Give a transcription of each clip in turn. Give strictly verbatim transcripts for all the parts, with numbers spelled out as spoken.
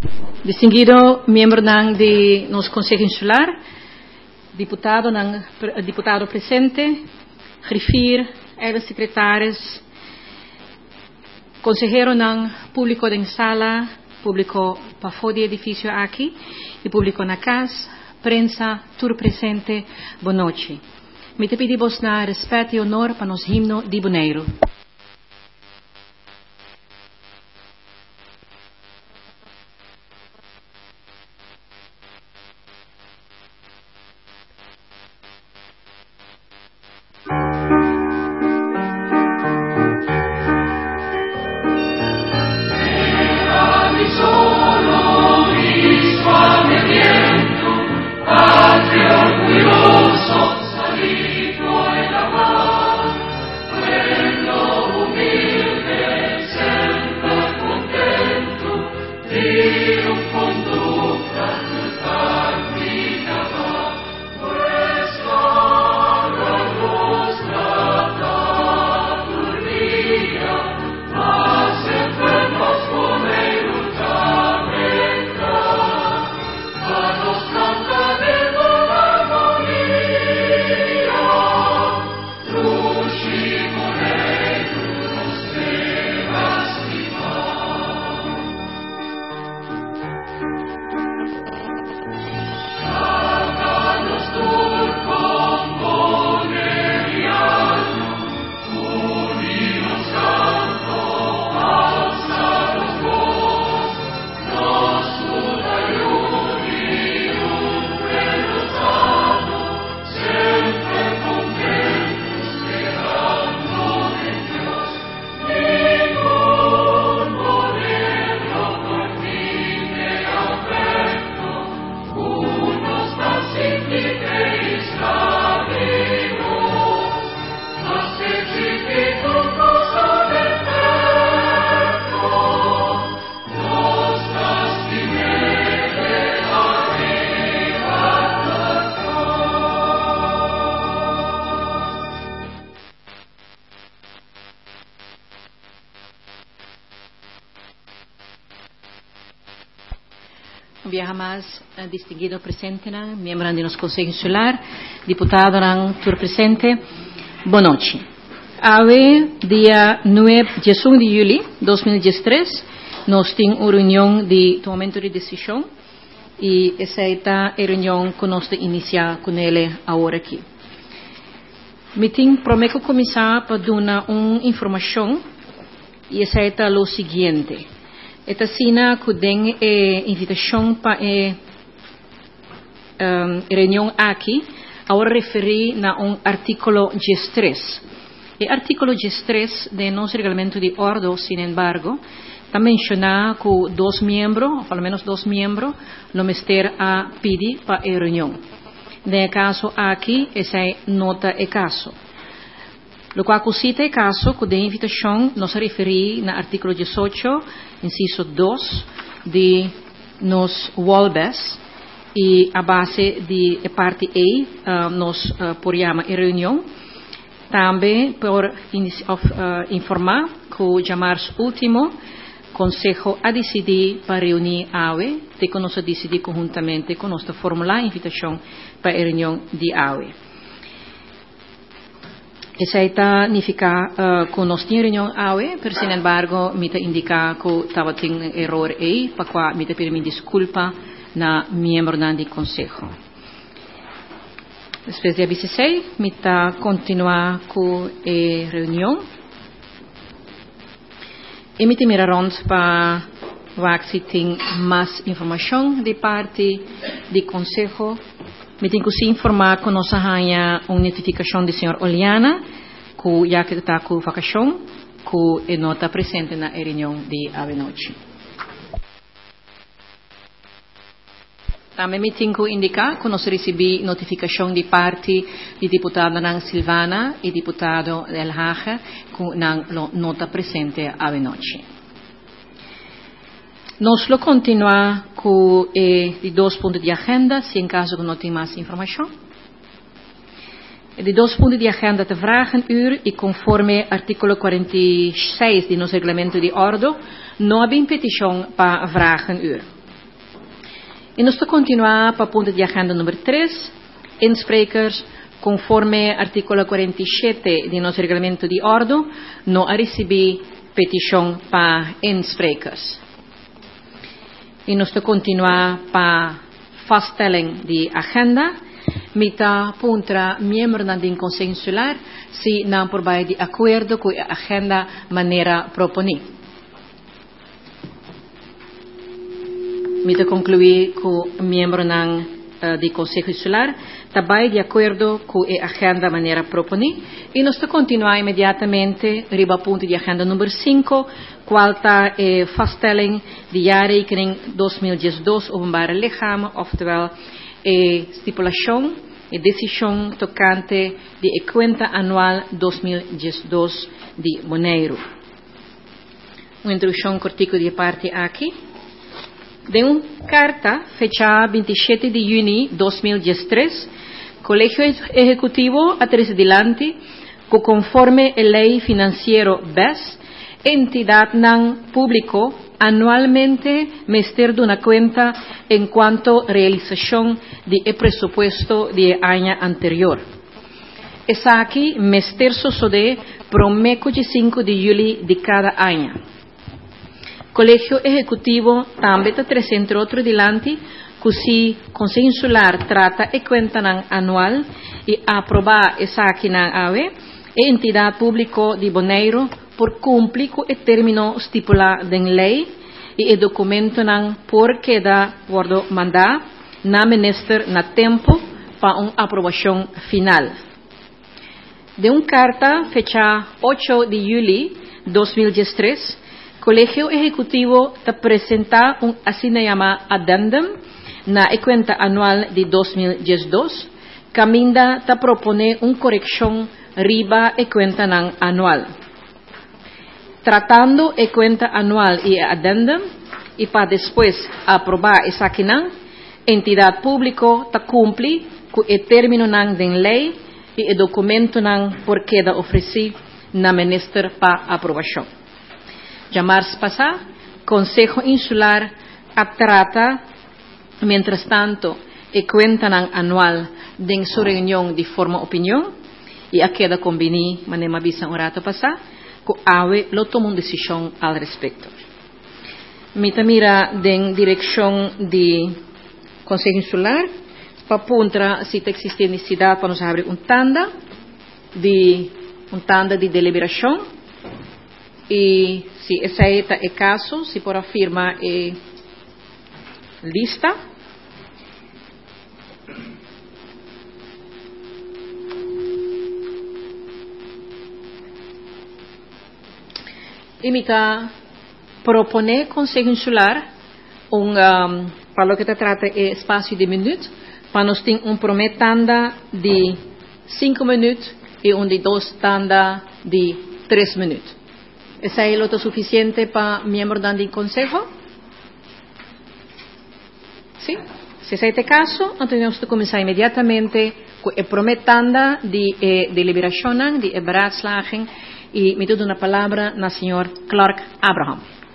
Distinguido miembro ng de nos Conselho Insular, deputado ng deputado presente, griffier, elas secretários, consejero ng público da sala, público para fora do edifício aqui e público na casa, prensa, tur presente, boa noite. Me te pedimos na respeito e honor para nos himno de Bonaire. Um dia mais uh, distinguido presente, né? Membro do nosso Conselho Insular, deputado ng tur presente, boa noite. Ave, dia nove de julho de dois mil e dezesseis, nós temos uma reunião de tomamento de decisão e essa é a reunião que nós iniciar com ele agora aqui. Meeting prometo começar para dar uma informação e essa é o seguinte. Esta sina que tem eh, invitação para eh, um, reunião aqui, agora referir a um artículo dezesseis. O artículo dezesseis do nosso regulamento de ordem, sin embargo, está menciona que dois membros, pelo menos dois membros, lo mister a pedir para a reunião. No caso aqui, essa é nota e caso. Lo qual cita é caso que de invitação nos referir no artículo dezoito, inciso dois, de nos Walbes, e a base de parte A, uh, nos uh, podemos em reunião. Também por uh, informar que o março último, Conselho a decidir para reunir a A U E, de que nós decidir conjuntamente com nós formular a invitação para a reunião de A U E. Essa significa uh, que nós tínhamos reunião A U E, mas, sin embargo, me indica que estava tendo erro aí, para qual me pedir desculpa na membro do Conselho. Depois de dezesseis, me continuar com a reunião. E me mira rond para ver se tem mais informação de parte do Conselho. Me tenho que informar que nós temos uma notificação do senhor Oliana, que já que está com vacação, que não está presente na reunião de ave noite. Também me tenho que indicar que nós recebemos notificação de parte do deputado Nan Silvana e deputado El Haja, que não está presente ave noite. Nós vamos continuar com os dois pontos de agenda, se em caso que não tem mais informação. De dois pontos de agenda te vragen uur e conforme artículo quarenta e seis do nosso regulamento de ordem, não há petição para vragen uur. E nós continuamos para o ponto de agenda número três, insprekers, conforme artículo quarenta e sete de nosso regulamento de ordem, não a receber petição para insprekers. E nós continuamos para vaststelling de agenda, mita puntra membro do Conselho Insular, se não por de acordo com a agenda maneira proponida. Mita concluir com membro uh, do Conselho Insular, também de acordo com a agenda maneira proponida, e nós continuamos imediatamente riba ponto de agenda número cinco, qual está a vaststelling de jaarrekening dois mil e dois openbare lichaam, oftewel a stipulação e decisão tocante de a conta anual dois mil e dois de Bonaire. Uma introdução cortica de parte aqui. De uma carta fechada vinte e sete de junho de dois mil e três, Colégio Executivo atrás-delante, que conforme a Lei Financiero B E S, entidade não público anualmente mester de uma conta em quanto realização de presupuesto de ano anterior. Essa aqui mester sucede para o mês de cinco de julho de cada ano. Colégio Executivo também está trazendo outro dilante, que se Conselho Insular trata a conta anual e aprovar essa aqui na A V, a entidade pública de Bonaire por cumprir com o término estipulado em lei e o documento não por queda por mandar na minister na tempo para uma aprovação final. De uma carta fechada oito de julho de dois mil e três, Colégio Executivo te apresenta um assim chamado addendum na conta anual de dois mil e dois, que ainda te propõe uma correção riba a conta anual. Tratando a conta anual e a addendum, e para depois aprovar essa aqui, a entidade pública te cumpre com o término de lei e o documento por queda oferecido na minister para aprovação. Já março passado, Conselho Insular a trata, mientras tanto, a conta anual de sua reunião de forma opinião e a queda combini, manema visa um rato passado, que a AWE lo toma uma decisão al respeito. Mita mira em direção de Conselho Insular, para apontar se existe necessidade para nos abrir um tanda de um tanda de deliberação e se essa é o caso, se por afirmar é lista. Imita propone Conselho Insular um, um, para o que se trata é espaço de minutos, para nós ter um primeiro tanda de cinco minutos e um de dois tanda de três minutos. Essa é o suficiente para membro do Conselho? Sim? Se esse é o caso, então nós vamos começar imediatamente com a primeira tanda de eh, deliberação, de beraadslaging, e me dou uma palavra na senhor Clark Abraham.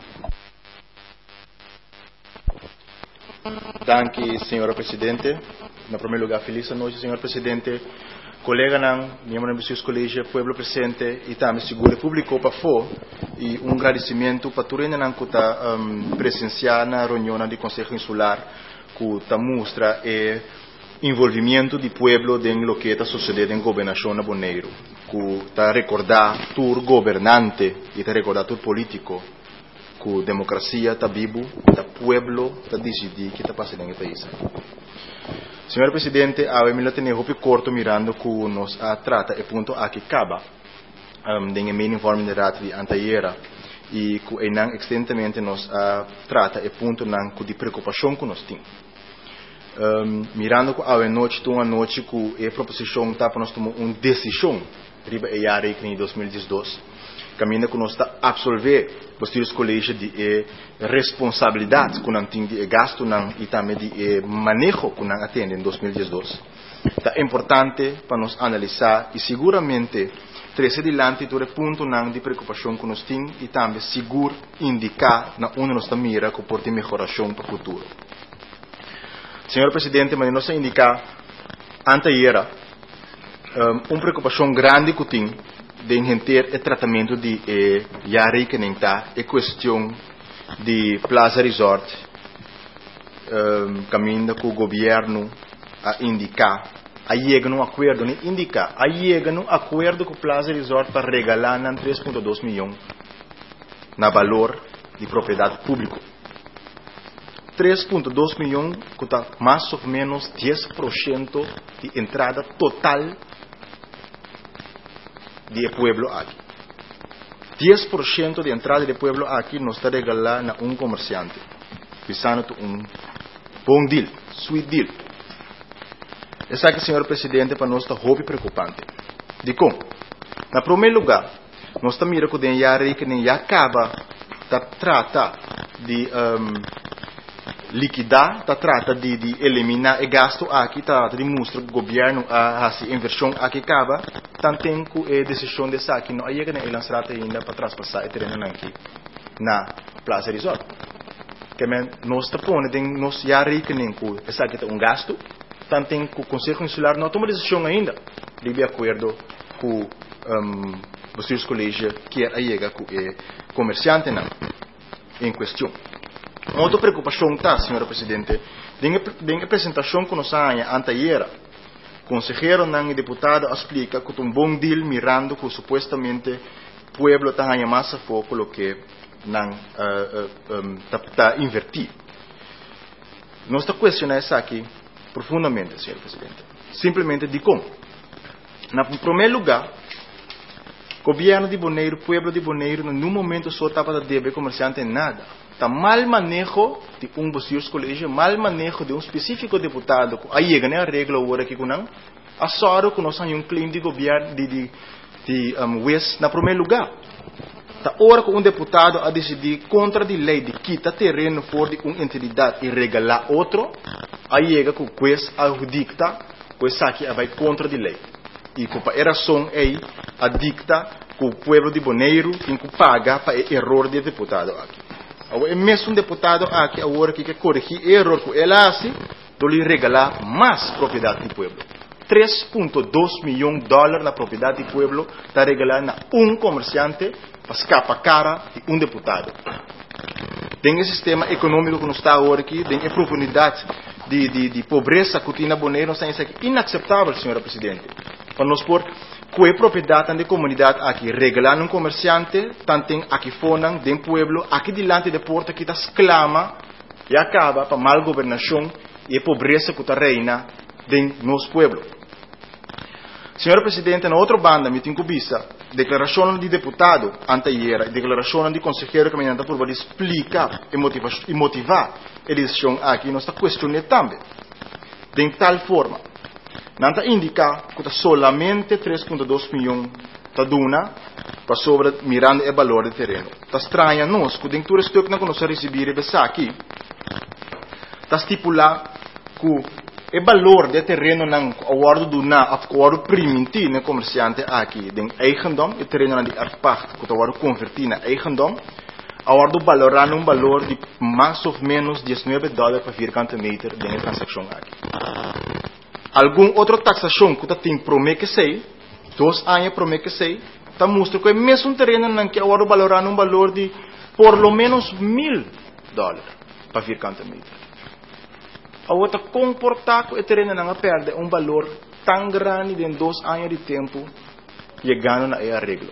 Danke, senhora Presidente. Na primeiro lugar, feliz noite, senhor Presidente. Colega não, membro do seu colégio, povo presente e também seguro público para fora e um agradecimento para tudo ainda que está um, presenciar na reunião do Conselho Insular que está mostra o envolvimento do povo em lo que está sucedendo em governação na Bonaire, que está recordar todo governante e está recordar todo político que a democracia está vivo, que o povo está decidir o que está passando no país. Senhor Presidente, a mim tem um corto mirando que nos a trata e ponto aqui acaba um, de main informe de rato de anteira e que não extensamente nos a trata e ponto não que de preocupação que nós temos. Um, mirando que a noite tu uma noite que a proposição está para nós tomar uma decisão riba e a em dois mil e dois. Caminha que nós está absolver os colégios de eh, responsabilidade que não tem de gasto não, e também de eh, manejo que não atende em dois mil e dois. É importante para nós analisar e seguramente trazer adiante todo ponto não de preocupação que nós temos e também seguro indicar na onde nós está mira que pode ter melhoração para o futuro. Senhor Presidente, mas nós indicar anteera um, uma preocupação grande que tem de entender o tratamento de eh, Yari que nem tá é questão de Plaza Resort um, caminho com o governo a indicar a chega num acordo, nem indicar a chega num acordo com o Plaza Resort para regalar três vírgula dois milhões na valor de propriedade pública. três vírgula dois milhões custa mais ou menos dez por cento de entrada total de pueblo aqui. dez por cento de entrada de pueblo aqui nos está regalando a um comerciante, visando um bom deal, sweet deal. Essa aqui, senhor presidente, para nós está hobby preocupante. De como? Na primeiro lugar, nós está mirando que o dinheiro que nem já acaba, está trata de um, liquidar, está trata de, de eliminar o gasto aqui, está de mostrar que o governo a essa inversão aqui acaba, tanto tem que a decisão dessa aqui não aí que nem lançar ainda para traspassar e terreno aqui na Plaza Resort. Que men nós está pondo, nós já rico nem que essa aqui é um gasto, tanto tem que o Conselho Insular não toma decisão ainda, de acordo com um, os colégios que é aí com o comerciante não, em questão. Outra preocupação está, senhora Presidente, na apresentação que nós temos anteera, o consejero e deputado explica que um bom deal mirando que supostamente o pueblo está ganhando mais foco do que está invertido. Nós estamos questionando isso aqui profundamente, senhor Presidente. Simplesmente de como? Em primeiro lugar, o governo de Bonaire, o pueblo de Bonaire, no momento só estava a dever comerciante nada. Está mal manejo de um dos colégios, mal manejo de um específico deputado. Aí chega a regra agora aqui com não. A sorte que nós temos um claim de governo de, de, de um, West na primeiro lugar. Está hora que um deputado a decidir contra a lei de quitar terreno fora de uma entidade e regalar outro. Aí chega que o juiz adicta, o juiz aqui vai contra a lei. E com a razão aí, a dicta que o povo de Bonaire tem que pagar para o erro do deputado aqui. É mesmo um deputado aqui agora que quer corrigir o erro que ele faz, então lhe regalar mais propriedade do povo. três vírgula dois milhões de dólares na propriedade do povo está regalando a um comerciante para escapar a cara de um deputado. Tem esse sistema econômico que nós está agora aqui, tem a profundidade de, de, de pobreza que tem na Bonaire, nós temos aqui inaceitável, senhora Presidente. Para nós pôr que a propriedade da comunidade aqui, regalando um comerciante, tanto tem aqui fora, dentro do pueblo, aqui diante da porta que está exclama e acaba para a mal governação e a pobreza que está reina dentro do nosso pueblo. Senhor Presidente, na outra banda, me tenho vista declaração de deputado anteera, declaração de consejero que me anda por explicar e motivar, e motivar a decisão aqui, nós está questionando também. De tal forma, não está indicar que solamente três vírgula dois milhões está duna para sobre mirando o valor do terreno. Está estranho nós, que dentro do estoque que nós recebemos aqui, está estipular que o valor do terreno não acordo do na acordo primitivo no comerciante aqui, den eigendom, o terreno de arpacht, que acordo convertir na eigendom, acordo valorar um valor de mais ou menos dezenove dólares por vierkante meter de transação aqui. Algum outra taxação que tem promete que sei, dois anos promete que sei, está mostra que é mesmo um terreno não que agora valorar um valor de por lo menos mil dólares para vierkante meter. A outra comportar que o terreno não perde um valor tão grande em dois anos de tempo, chegando na arreglo.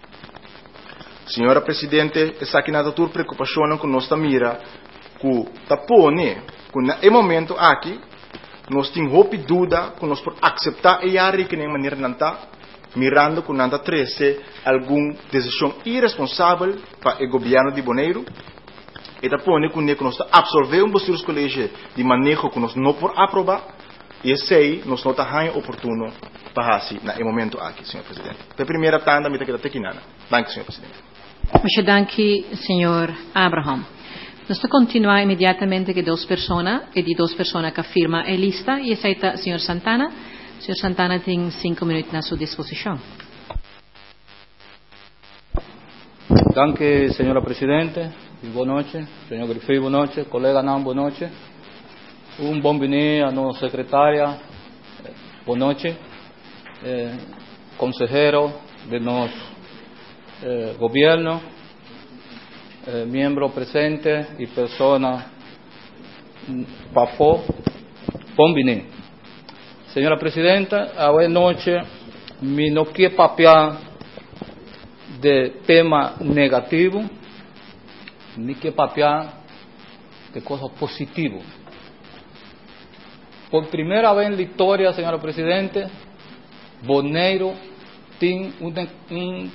Senhora Presidente, essa aqui na tua preocupação que nós está mira, que está pone, que no momento aqui nós temos roupa dúvida que nós podemos aceitar e a que nem maneira não está, mirando que não está treze alguma decisão irresponsável para o governo de Bonaire. E está pondo que nós está absorver um dos colégios de manejo que nós não podemos aprovar e esse aí nós não está ganhando oportuno para assim no momento aqui, senhor Presidente. A primeira tanda me está aqui tequinana. Danke, senhor Presidente. Muito danke, senhor Abraham. Nós vamos continuar imediatamente com duas pessoas, e de duas pessoas que afirmam a lista, e essa é o senhor Santana. O senhor Santana tem cinco minutos na sua disposição. Danke, senhora Presidente. Boa noite. Senhor Grifei, boa noite. Colega Nam, boa noite. un bom venir a nuestra secretaria, buenas noches, eh, consejero de nuestro eh, gobierno, eh, miembro presente y persona papó, bom venir. Señora Presidenta, buenas noches, mi no quiero papear de tema negativo, ni que papear de cosas positivas. Por primera vez en la historia, señora Presidente, Bonaire tiene una, una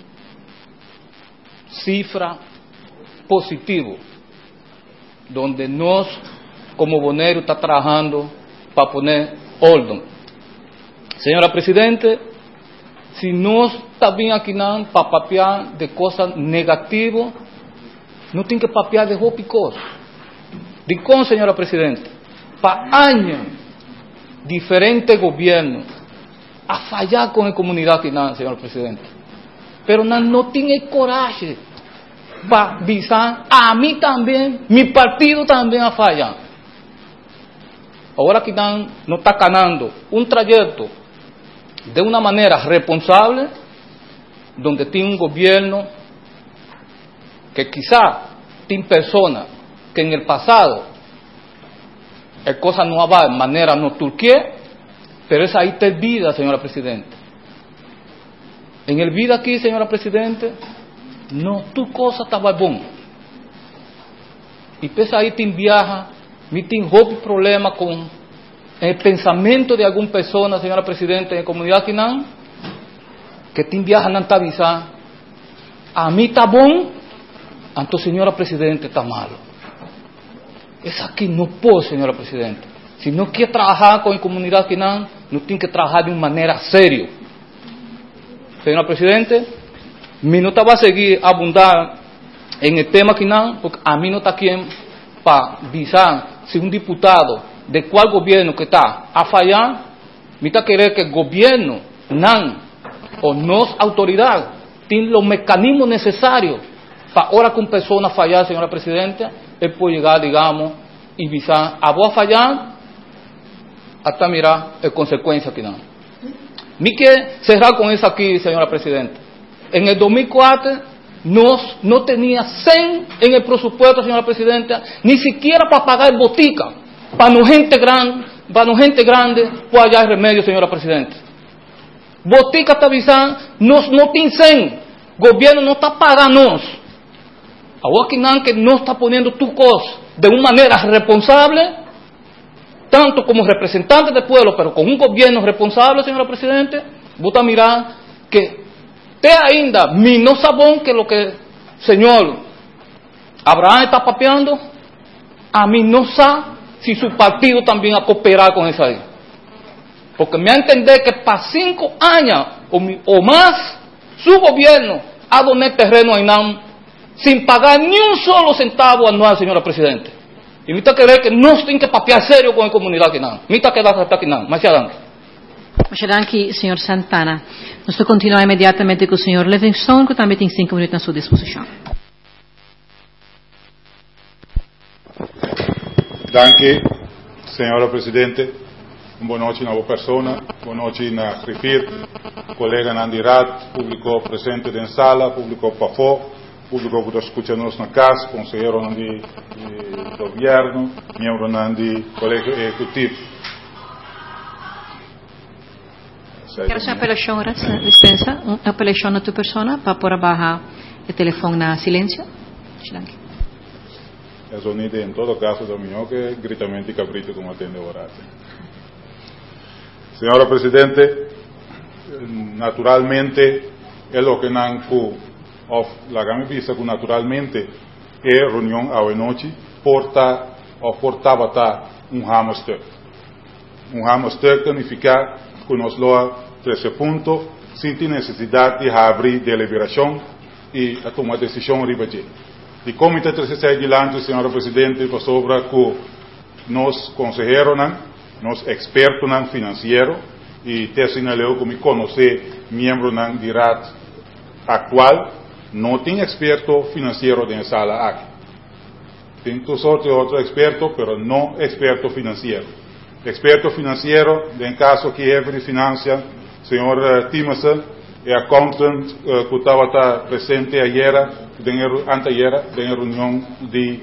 cifra positiva, donde nos, como Bonaire, está trabajando para poner orden. Señora Presidente, si nos está bien aquí para papear de cosas negativas, no tiene que papear de hopi cosas. Dicón, señora Presidente, para años, diferentes gobiernos a fallar con la comunidad aquí, señor Presidente. Pero no, no tiene coraje para avisar a mí también, mi partido también a fallar. Ahora aquí no está ganando un trayecto de una manera responsable, donde tiene un gobierno que quizá tiene personas que en el pasado el cosa no va de manera no turquía, pero es ahí te vida, señora Presidente. En el vida aquí, señora Presidente, no tu cosa estaba bon. Y pues ahí te viaja, me tiene un problema con el pensamiento de alguna persona, señora Presidente, en la comunidad aquí, que te viaja no te avisa, a mí está bon, entonces señora Presidente está malo. Es aquí no puedo, señora Presidente. Si no quiere trabajar con la comunidad aquí, no, no tiene que trabajar de una manera seria. Señora Presidente, mi no te va a seguir abundar en el tema aquí, no, porque a mí no está quien para avisar si un diputado de cuál gobierno que está a fallar, me está querer que el gobierno, nan, o nos autoridad, tienen los mecanismos necesarios para ahora con personas fallar, señora Presidenta, él puede llegar, digamos, y avisar a vos a fallar, hasta mirar las consecuencias que no. Me quiero cerrar con eso aquí, señora Presidenta. En el dos mil cuatro nos, no tenía cien en el presupuesto, señora Presidenta, ni siquiera para pagar botica, para no gente grande, para no gente grande, puede hallar remedio, señora Presidenta. Botica está avisando, nos no tiene cien, gobierno no está pagando. Ahora que no está poniendo tu cosa de una manera responsable, tanto como representante del pueblo, pero con un gobierno responsable, señora Presidente, vos a mirar que te ainda mi no sabón que lo que señor Abraham está papeando, a mí no sabe si su partido también a cooperar con esa ahí. Porque me ha entender que para cinco años o, o más, su gobierno ha donado terreno a INAM sin pagar ni un solo centavo anual, señora Presidente. Y me está querer que no tiene que papear serio con la comunidad aquí, no. Me está quedando hasta aquí, no. Muchas gracias. Muchas gracias, señor Santana. Nós vamos continuar imediatamente com o senhor Livingston, que também tem cinco minutos na sua disposição. Danke, señora Presidente. Boa noite, nova persona. Boa noite, na Grifir, colega Nandi Rat, público presente em sala, público Pafó, público que está escutando na casa, consejero Nandi eh, governo, membro Nandi colegio executivo. Quero uma apelação, licença, uma apelação na tua persona para pôr abaixo o telefone na silêncio. É sonido em todo caso do meu que gritamente cabrito como atende o horário. Señora Presidente, naturalmente es lo que nanku of la gama visa que naturalmente es reunión a noche porta o portaba ta un hamster. Un hamster significa que nos lo trece puntos sin necesidad de abrir deliberación y a tomar decisión ribeje. El comité trece seis adelante, señora Presidente, para sobre que nos consejeros nos expertos nan financiero y te señaló que me conoce miembro nan de R A T actual no tiene experto financiero de sala aquí. Tem tu sorte otro experto, pero no experto financiero. Experto financiero, en caso que Every Financial, señor uh, Timerson, e accountant uh, que estava presente ayer, anteayer, em reunião de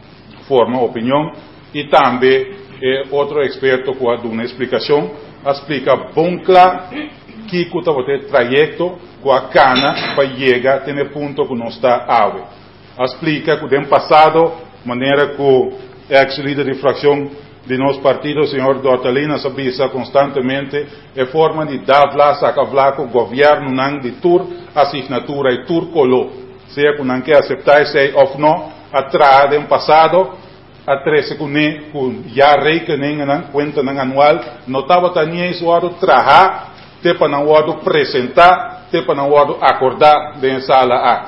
forma opinião, e também é outro experto que dá uma explicação, explica bem claro que estava ter trajeto com a cana para chegar até o ponto que não está água. Explica que no passado, maneira que o ex-líder de fração de nosso partido, o senhor Dortalina, sabia constantemente a forma de dar lá, sacar lá com o governo não de tur assinatura e tur colo. Se é que não quer aceitar isso ou não, atrás do passado, atrás com ne com já rekening não conta não anual, não estava tania isso hora trabalhar, te para não hora apresentar, te para não hora acordar de sala A.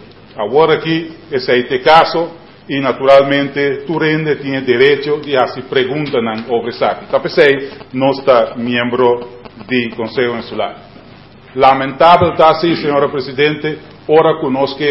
Agora aqui esse é o caso. E naturalmente tu rende tem direito de fazer perguntas sobre isso. Tapesei não está membro do Conselho Insular. Lamentável está assim, senhora Presidente, ora conosco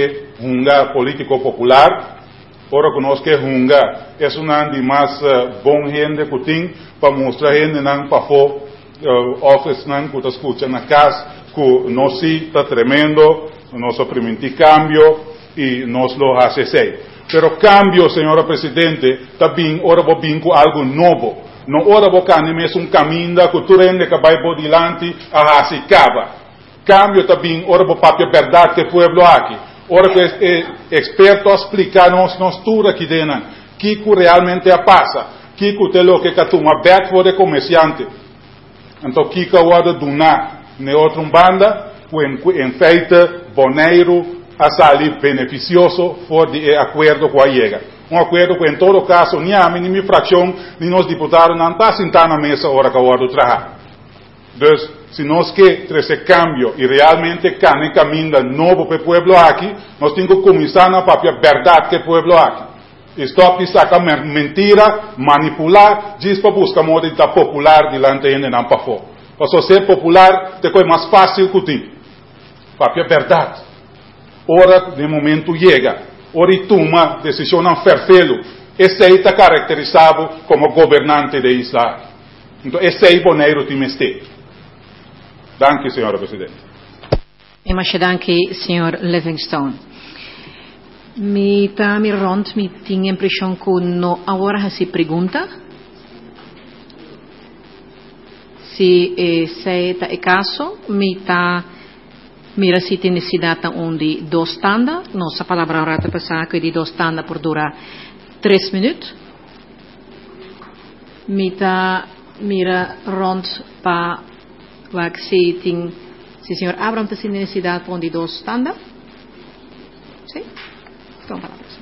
um político popular, ora conosco um é um de mais uh, bom gente que tem para mostrar gente não para for uh, office não que está escutando na casa que nós está tremendo, nós permitir cambio e nós lo hacemos. Pero cambio, senhora Presidente, também ora vou vir com algo novo. Não ora vou cair mesmo um caminho que tu rende que vai por diante a se acaba. Cambio também ora vou para a verdade que o povo aqui. Ora que é experto explicar nos nos tudo aqui dentro, que que realmente passa, que que te lo que que tu uma bet for de comerciante. Então que que o ada donar ne outra banda, em em feita boneiro a salir beneficioso for de acordo com a llega. Um acordo que, em todo caso, nem a mínima fração, nem os deputados não estão sentados na mesa hora que o outro trabalha. Então, se nós queremos esse cambio e realmente caminhar caminho novo para o povo aqui, nós temos que começar na própria verdade que o povo aqui. Stop de sacar mentira, manipular, diz para buscar modo de estar popular delante de não para fora. Para ser popular, é mais fácil que tem. Própria verdade. Ora, de momento, chega. Ora, e toma decisão não perfeito. Esse aí está caracterizado como governante de Israel. Então, esse aí boneiro tem este. Danke, senhora Presidente. E mais danke, senhor Livingstone. Me tá me rond, me tinha a impressão que não agora se pergunta se esse é o caso, me tá mira se tem necessidade onde dois tanda, nossa palavra rata passar que de dois tanda por durar três minutos. Mita mira rond para waar se tem se senhor Abraham tem necessidade onde dois tanda. Sim? Então palavras.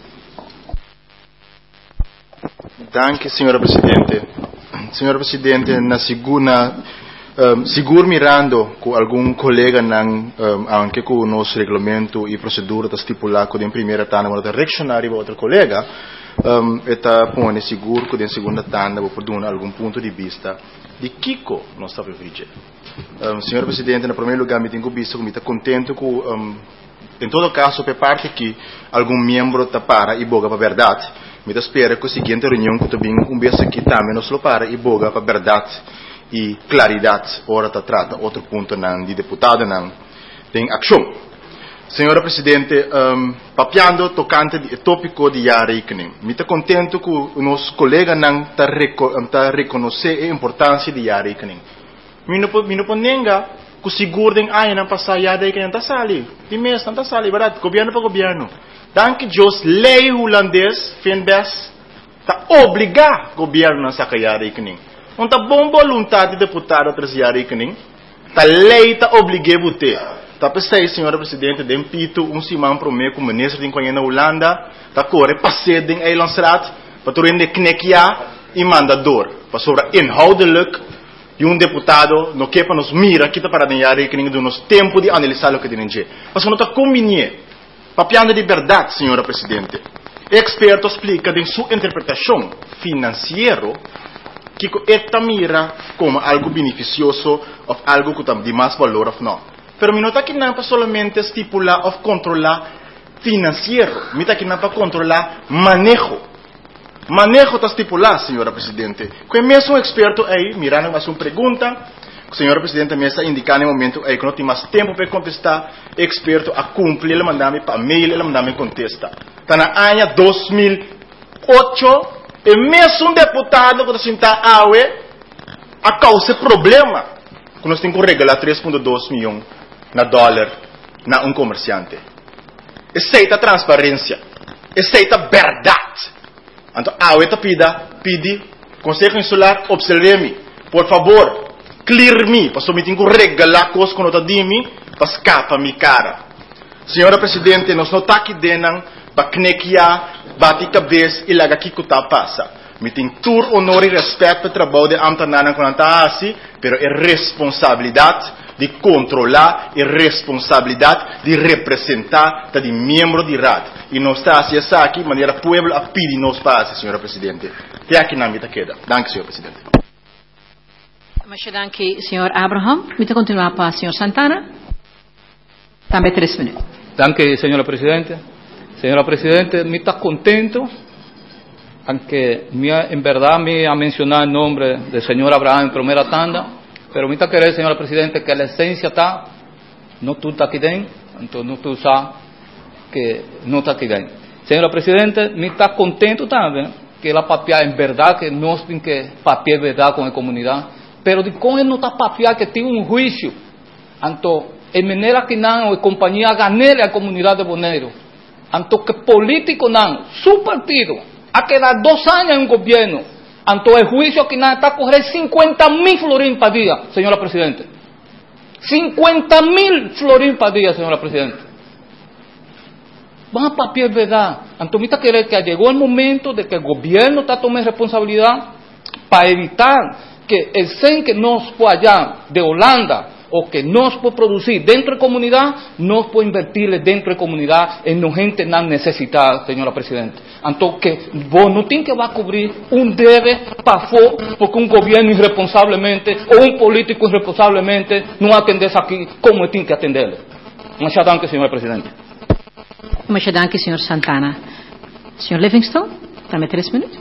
Danke, senhora Presidente. Senhora Presidente, na segunda Um, seguro mirando com algum colega não um, anche com o nosso regulamento e procedura está estipulado que em primeira tanda vamos direcionar para outro colega um, está põe seguro que em segunda tanda vou dar algum ponto de vista de Kiko nós está previsto. Um, senhor Presidente, no primeiro lugar me tenho visto que me está contente com um, em todo caso per parte que algum membro está para e boga para verdade. Me espera que a seguinte reunião que também um vez aqui também nós lo para e boga para verdade e claridade, ora está trata outro ponto não de deputado não tem ação. Senhora Presidente, um, papiando tocante de tópico de a rekening, me está contente que o nosso colega não está reco tá reconhecer a importância de a rekening. Me não me não nega que o seguro den ai não passar a rekening está sali, de mês não está sali, verdade? Governo para governo. Danke Deus, lei holandês, finbes, está obrigar o governo a sacar a rekening. Onde a bom vontade de deputado trazer a rekening, a lei está obrigada a ter. Está pensando, senhora Presidente, de pito um simão para o meu ministro de Enquanha na Holanda, está corre passeio de Eilandsraad, para tu rende knekia e mandador, para sobre inhoudelijk, e um deputado não quer para nos mira, que está para dar a rekening do nosso tempo de analisar o que tem que mas não está combinando, papiando de verdade, senhora Presidente. Experto explica de sua interpretação financeira que esta mira como algo beneficioso ou algo que tem de mais valor ou não. Pero mi nota que não para solamente estipular ou controlar financeiro, mi está que não para controlar manejo Manejo está estipulado, señora Presidente. Que me es un experto ahí, mirando más una pregunta, señora Presidente, me está indicando en el momento ahí que no tiene más tiempo para contestar, experto a cumplir, le mandame para mail, le mandame contesta. Está en el año dos mil ocho, e mesmo um deputado que está a causa problema que nós temos que regalar três vírgula dois milhões na dólar na um comerciante. Aceita transparência, aceita verdade. Então, a U E pida, pede, Conselho Insular, observe-me, por favor, clear-me, para somente regalar coisas que não está dimi, para escapar minha cara. Senhora Presidente, nós não estamos aqui dentro para knequear, bater cabeça e largar aqui que está passa. Me tem todo honor e respeito pelo trabalho de Amtanana quando está assim, mas é responsabilidade de controlar e responsabilidade de representar de membro de R A D. E nós está assim, essa aqui, de maneira pueblo a pedir nos passe, senhora Presidente. Até aqui na mita queda. Danke, senhor Presidente. Muito danke, senhor Abraham. Vamos continuar para o senhor Santana. Também três minutos. Danke, senhora Presidente. Senhora Presidente, me está contento, aunque me, en verdad me ha mencionado el nombre del señor Abraham en primera tanda, pero me está querer, señora Presidente, que la esencia está, no tú está aquí dentro, entonces no tú sabes que no está aquí dentro. Señora Presidente, me está contento también que la papia en verdad que no tiene que papia verdad con la comunidad, pero de cómo él no está papia que tiene un juicio, entonces en manera que no la compañía gané la comunidad de Bonaire. Anto que político nan, su partido, ha quedado dos años en un gobierno, anto el juicio que nan está a coger cincuenta mil florín para día, señora Presidente. cincuenta mil florín para día, señora Presidente. Van a papiar verdad. Anto mita querer que llegó el momento de que el gobierno está tomando responsabilidad para evitar que el sen que nos fue allá de Holanda o que nos puede producir dentro de comunidad, nos puede invertirle dentro de comunidad en no gente no necesitada, señora Presidente. Entonces, que vos no tiene que va a cubrir un debe para porque un gobierno irresponsablemente o un político irresponsablemente no atende aquí como tiene que atenderle. Muchas gracias, señora Presidente. Muchas gracias, señor Santana. Señor Livingstone, dame tres minutos.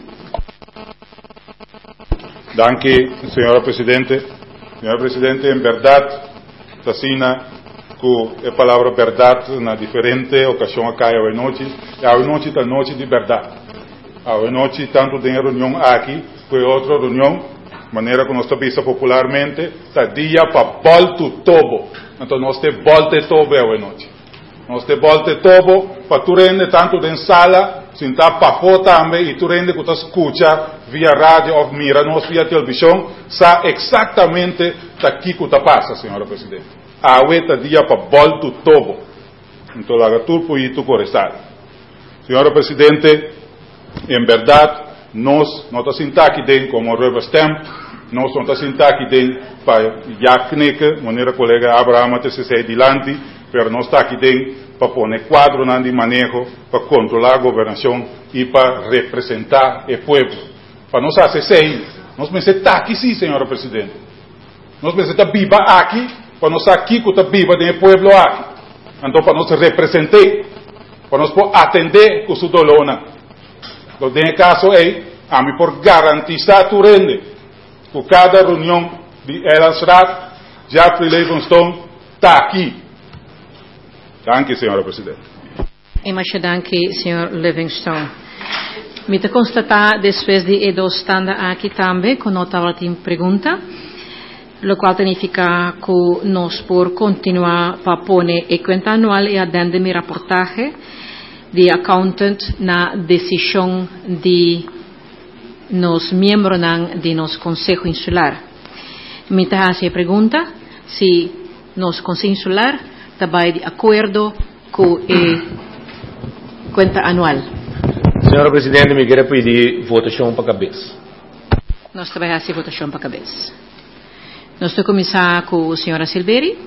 Danke, señora Presidente. Senhor Presidente, em verdade, Tassina, que a palavra verdade na diferente ocasião acá a noite, a noite da noite de verdade. A noite tanto tem reunião aqui, que outra reunião, maneira que nós estamos popularmente, está dia para volta tobo. Então nós temos volta tobo a noite. Nós temos volta tobo para tu rende tanto em sala, sentar para fora também, e tu rende que tu escuta via rádio ou mira nós via televisão, sabe exatamente daqui que está passa, senhora Presidente. A ueta dia para volta tobo. Então laga turpo e tu correstar. Senhora Presidente, em verdade, nós não estamos sentados aqui dentro como rubber stamp, nós não estamos sentados aqui dentro para jacneca, maneira colega Abraham te se sai dilante, mas nós estamos aqui dentro para poner quadro de manejo, para controlar a governação e para representar o povo. Para nós fazer isso, nós precisamos estar aqui sim, senhora Presidente. Nós precisamos estar viva aqui, para nós estar aqui que está viva do povo aqui. Então, para nós representar, para nós atender com sua dolona. Então, nesse caso aí, a mim por garantizar tu rende, que cada reunião de Elasrat, Jeffrey Livingstone, está aqui. Danke, senhora Presidente. E muito danke, senhor Livingstone. Me te constatar, depois de dos estando aqui também, com nota última pergunta, lo qual significa que nós por continuar para poner a conta anual e adende mi reportaje de accountant na decisão de nos membros de nos Consejo Insular. Me te hace a pergunta se nos Consejo Insular também de acordo com a conta anual. Senhora Presidente, me quero pedir votação para cabeça. Nós também há votação para cabeça. Nós vamos começar com a senhora Silveri.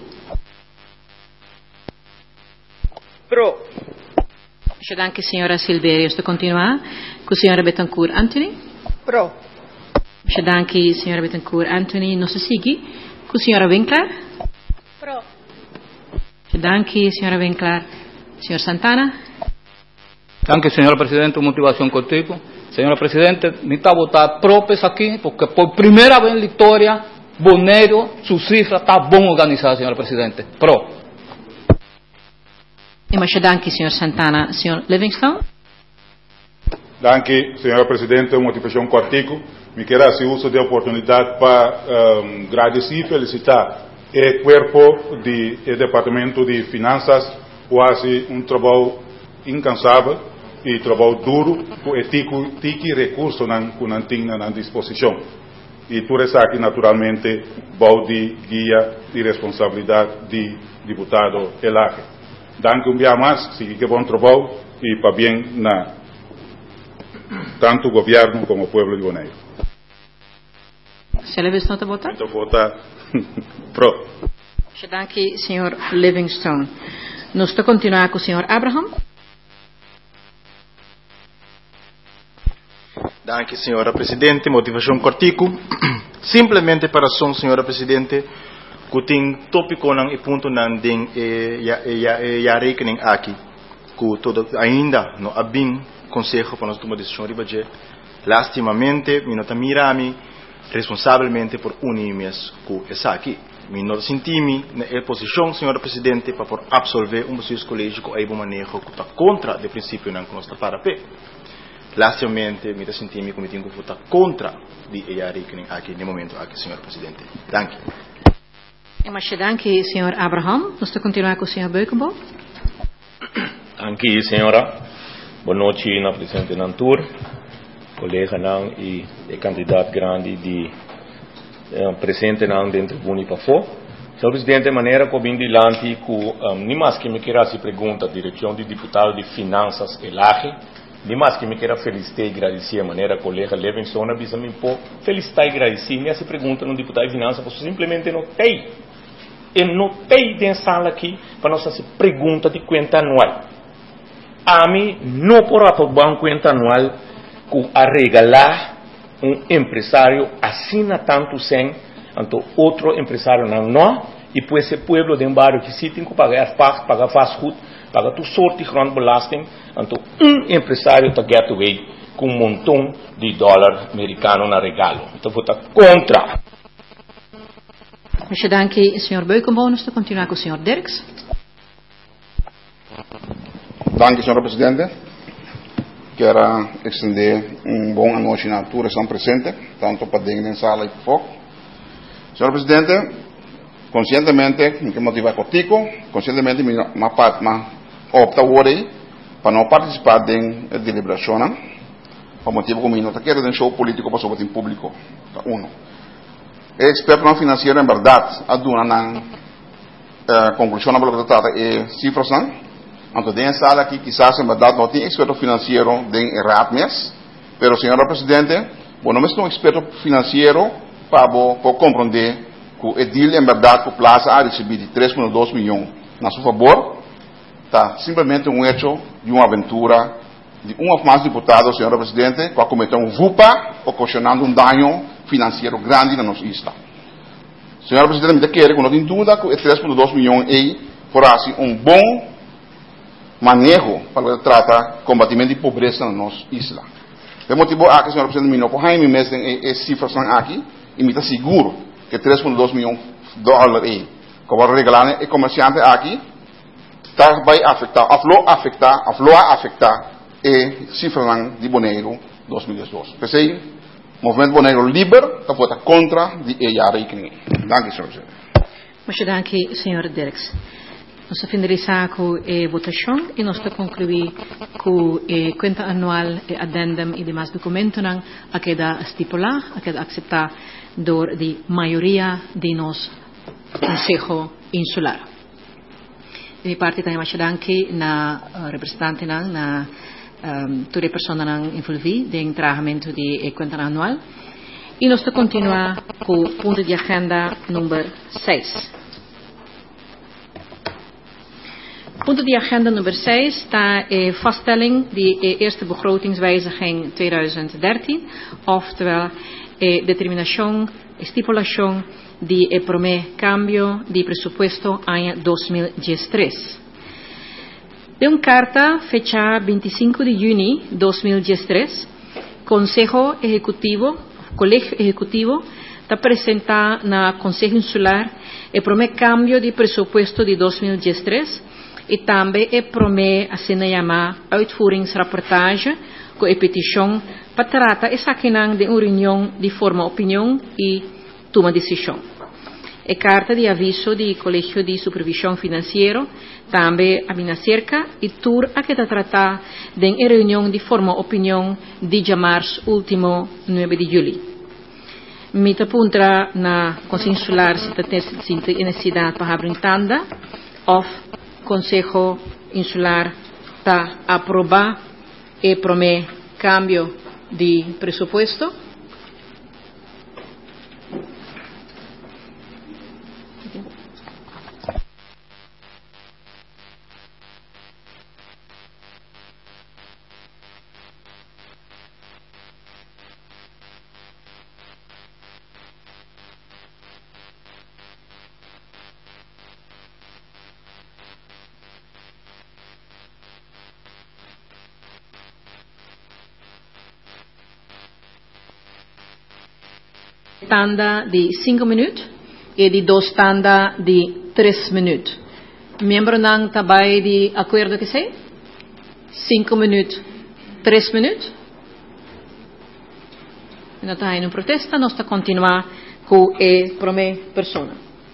Pro. Muito danke, senhora Silveri. Nós vamos continuar com a senhora Betancourt Anthony. Pro. Muito danke, senhora Betancourt Anthony. Nós seguimos com a senhora Winkler. Pro. Danke, senhora Winkler. Senhor Santana. Danke, senhora Presidente, motivação contigo. Señora Presidente, me está votar propes aquí, porque por primera vez en la historia, Bonaire, su cifra está bien organizada, señora Presidente. Pro. Imaxe danke, senhor Santana. Senhor Livingstone? Danke, senhora Presidente, motivação cortico. Me quero fazer uso da oportunidade para um, agradecer e felicitar o corpo do Departamento de Finanças, faz um trabalho incansável e trabalho duro, com etico, tique recurso que não tem na disposição. E tudo isso aqui, naturalmente, vai de guia e responsabilidade de deputado Elaje. Danke um dia mais, siga que bom trabalho e para bem na tanto o governo como o povo de Bonaire. Senhor Livingstone está votar? Então, vota pro. Danke, senhor Livingstone. Nós vamos continuar com o senhor Abraham. Danke, senhora Presidente. Motivação cortico. Simplesmente para som, senhora Presidente, que tem tópico e ponto não tem e a rekening aqui, que todo ainda não há bem consejo para nós tomar decisão ribaje. Lastimamente, mi nota mirami responsavelmente por unimes que está aqui. Mi nota sentimi na posição, senhora Presidente, para por absolver um processo colégio que é bom manejo que está contra o princípio não que nós está para pé. Lastimamente, mi nota sentimi que me tenho que votar contra de E A rekening aqui no momento aqui, senhora Presidente. Danke. Imaxe danke, senhor Abraham. Nós vamos continuar com o senhor Beukenboom. Danke, senhora. Boa noite, na presidente Nantur, colega não e o candidato grande de eh, presente não dentro do tribuna para fora. Senhor presidente, de maneira que eu vim dilante com um, nem mais que me queira se pergunta a direção de deputado de finanças Elaje, nem mais que me queira felicitar e agradecer a maneira que o colega Livingstone avisa me pô felicitar e agradecer me essa pergunta no deputado de finanças, porque simplesmente não tem, eu não tem dentro sala aqui para nós fazer pergunta de conta anual. A mim não por aprovar conta anual com a regalar um empresário assina tanto sem então outro empresário não não e por esse povo de um bairro que se tem que pagar as partes pagar fast food pagar tu sorte de grande belasting então um empresário está get away com um montão de dólar americano na regalo então vou estar contra. Muito danke, senhor Beukenboom. Nós vamos continuar com o senhor Dirks. Danke, senhora Presidente. Quero estender um bom noite na todos estão presentes, tanto para dentro da sala e para fora. Senhora Presidente, conscientemente, que motiva contigo, conscientemente, uma parte opta hoje para não participar da deliberação, por motivo que eu não quero um show político para sobre o público. Um. É experto não financeiro, em verdade, a dona na conclusão da que trata é cifras, não? Então, dentro da sala aqui, quizás, em verdade, não tem experto financeiro dentro do errado mesmo, mas, senhora Presidente, bom, não é um experto financeiro para, para compreender que o edil, em verdade, que o Plaza a recebido de três vírgula dois milhões na sua favor, está simplesmente um hecho de uma aventura de um ou mais deputados, senhora Presidente, que cometeu um V U P A, ocasionando um dano financeiro grande na nossa isla. Senhora Presidente, me quer que não tem dúvida que três vírgula dois milhões é, por assim, um bom manejo para tratar combatimento de pobreza na nossa isla. É motivo aqui, senhora Presidente, não por Jaime mesmo as cifras aqui e me está seguro que três vírgula dois milhões de dólares é, como regalar e comerciante aqui, está vai afetar, aflo afetar, aflo afetar e cifras de Bonaire dois mil e doze. Pensei, movimento Bonaire livre, que vota contra de E A rekening. Danke, senhor Presidente. Muito danke, senhor Dirks. Nós vamos finalizar com a votação e nós vamos concluir com a conta anual, a addendum e demais documentos a queda estipular, a queda aceitar por a maioria de nosso Conselho Insular. De minha parte, também muito danke na representante na um, toda a pessoa envolvida no tratamento de conta anual e nós vamos continuar com o ponto de agenda número seis. Ponto de agenda nummer seis está a vaststelling de eerste begrotingswijziging tweeduizend dertien, oftewel a determinação, estipulação de o primeiro cambio de presupuesto ano dois mil e treze. De uma carta fecha vinte e cinco de junho de dois mil e treze, Consejo Ejecutivo, Colegio Ejecutivo, está apresentar na Conselho Insular o primeiro cambio de presupuesto de dois mil e dezesseis e também o primeiro, assim chamar, uitvoeringsrapportage com a petição para tratar essa questão de uma reunião de forma opinião e toma decisão. A carta de aviso do Colégio de Supervisão Financeira também a cerca e tur a que tratar de uma reunião de forma opinião de março último nove de julho. Mita puntra na Conselho Insular se tem necessidade para abrir tanda, ou Conselho Insular está aprovar e promete cambio de presupuesto. Tanda de cinco minutos e de dois tanda de três minutos. Membro não também de acordo que sei? Cinco minutos, três minutos. Não está aí no protesta, nós está continuar com a primeira pessoa.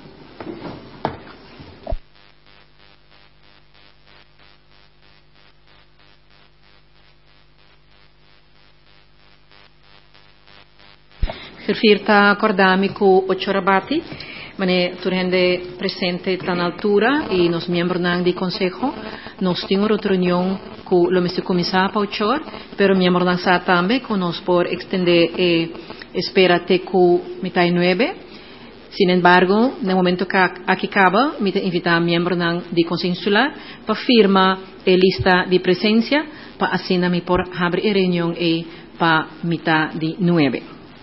Refirta acordami com o Chorabati, mas turende presente tan altura e nos membros do Conselho, nós temos outra reunião com o mestre comissário para o Chor, pero membros da Sa também, que nós por extender e espera até com mitad nueve. Sin embargo, no momento que aqui acaba, me invitar membros do Conselho Insular para firmar a lista de presença, para assinar-me por abrir a reunião e para mitad de nueve.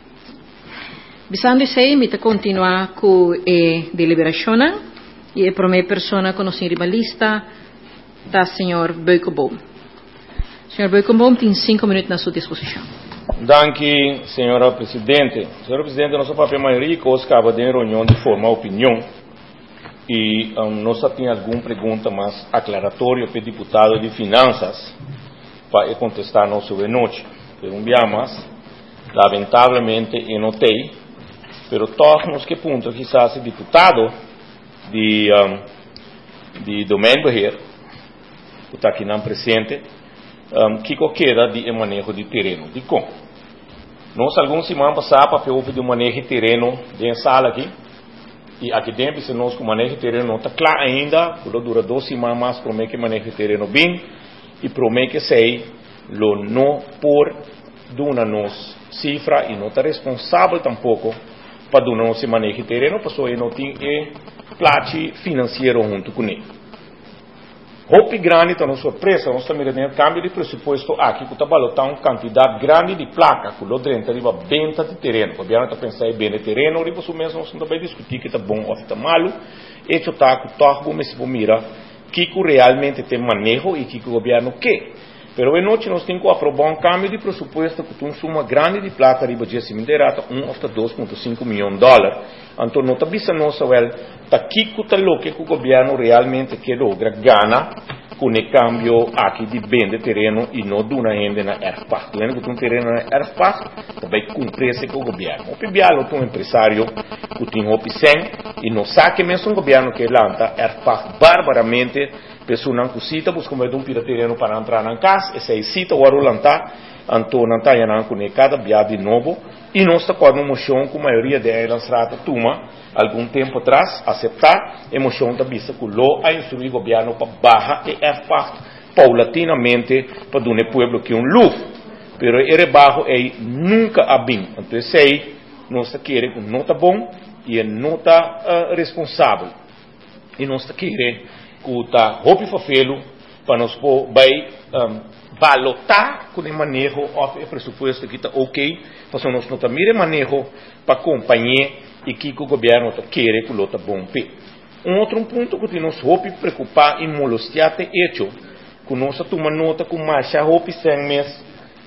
Bisando sei, mita continuar com a deliberação e a primeira pessoa que nos rivalista da senhor Beukenboom. senhor Beukenboom tem cinco minutos na sua disposição. Danke, senhora Presidente. Senhora Presidente, nosso papel maioria que acaba de reunião de forma opinião e um, nós tem alguma pergunta mais aclaratória para o deputado de Finanças para contestar nós sobre a noite. Pero um dia mais, lamentavelmente, eu notei pero todos que ponto quizás el diputado de, um, de Domingo Bejer, que está aqui não presente, um, que queda de manejo de terreno. De como? Nós, alguns semanas passadas, para o de manejo de terreno de sala aqui, e aqui dentro, se nós com manejo de terreno não está claro ainda, dura duas semanas mais, promete que manejo de terreno bem, e promete que sei, lo não por duna nos cifra, e não está responsável tampouco para donar esse manejo de terreno, para ele não tem plate financeiro junto com ele. Roupa grande está na surpresa, nós estamos mirando câmbio de pressuposto aqui, que está balotando uma quantidade grande de placa, que o dentro arriba venda de terreno. O governo está pensando em bem de terreno, e isso mesmo nós estamos discutir que está bom ou está malo, e isso está com todo mundo se mira que realmente tem manejo e que o governo quer. Pero em noite nós temos que aprovar um câmbio de pressuposto que tem uma suma grande de plata riba de cimenterata, um até dois vírgula cinco milhões de dólares. Então, não está bisa nossa well, tá aqui que tá louco que o governo realmente quer logra gana com o câmbio aqui de bem de terreno e não de uma renda na R P A C. Lembra que tem um terreno na R P A C, também cumpre esse com o governo. O P B A é um empresário que tem roupa sem e não sabe que mesmo o governo que lanta R P A C barbaramente. Pessoa não cita, busca mais um pira terreno para entrar na casa, esse aí cita o arulanta, então não está ainda com cada biá de novo, e nós está com uma moção com a maioria delas rata tuma, algum tempo atrás, aceitar, a moção está vista com o a instruir o governo para barra e R P A C paulatinamente para dar ao povo que um luz, pero o rebaixo é nunca a bem, então esse aí nós está querendo não está bom e não está uh, responsável, e nós está querendo que está roupa fofelo para nós vai um, balotar com o manejo o pressuposto que está ok, para nós não também manejo para acompanhar e que o governo está querendo que o está bom. Um outro ponto que nos roupa preocupar e molestar é hecho que nós tomamos nota com marcha roupa sem mês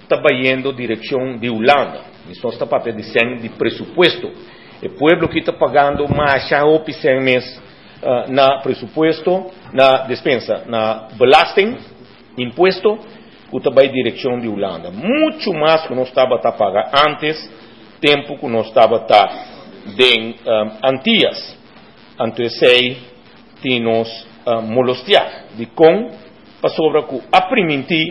está yendo direção de Holanda. Isso está papel de cem de presupuesto. O pueblo que está pagando mais já op cem mês uh, na presupuesto, na despensa, na belasting, imposto, que está em direção de Holanda. Muito mais que nós estava a pagar antes, tempo que nós estava a de um, Antillas. Então, sei que nos uh, molestar de com para sobre que aprimentir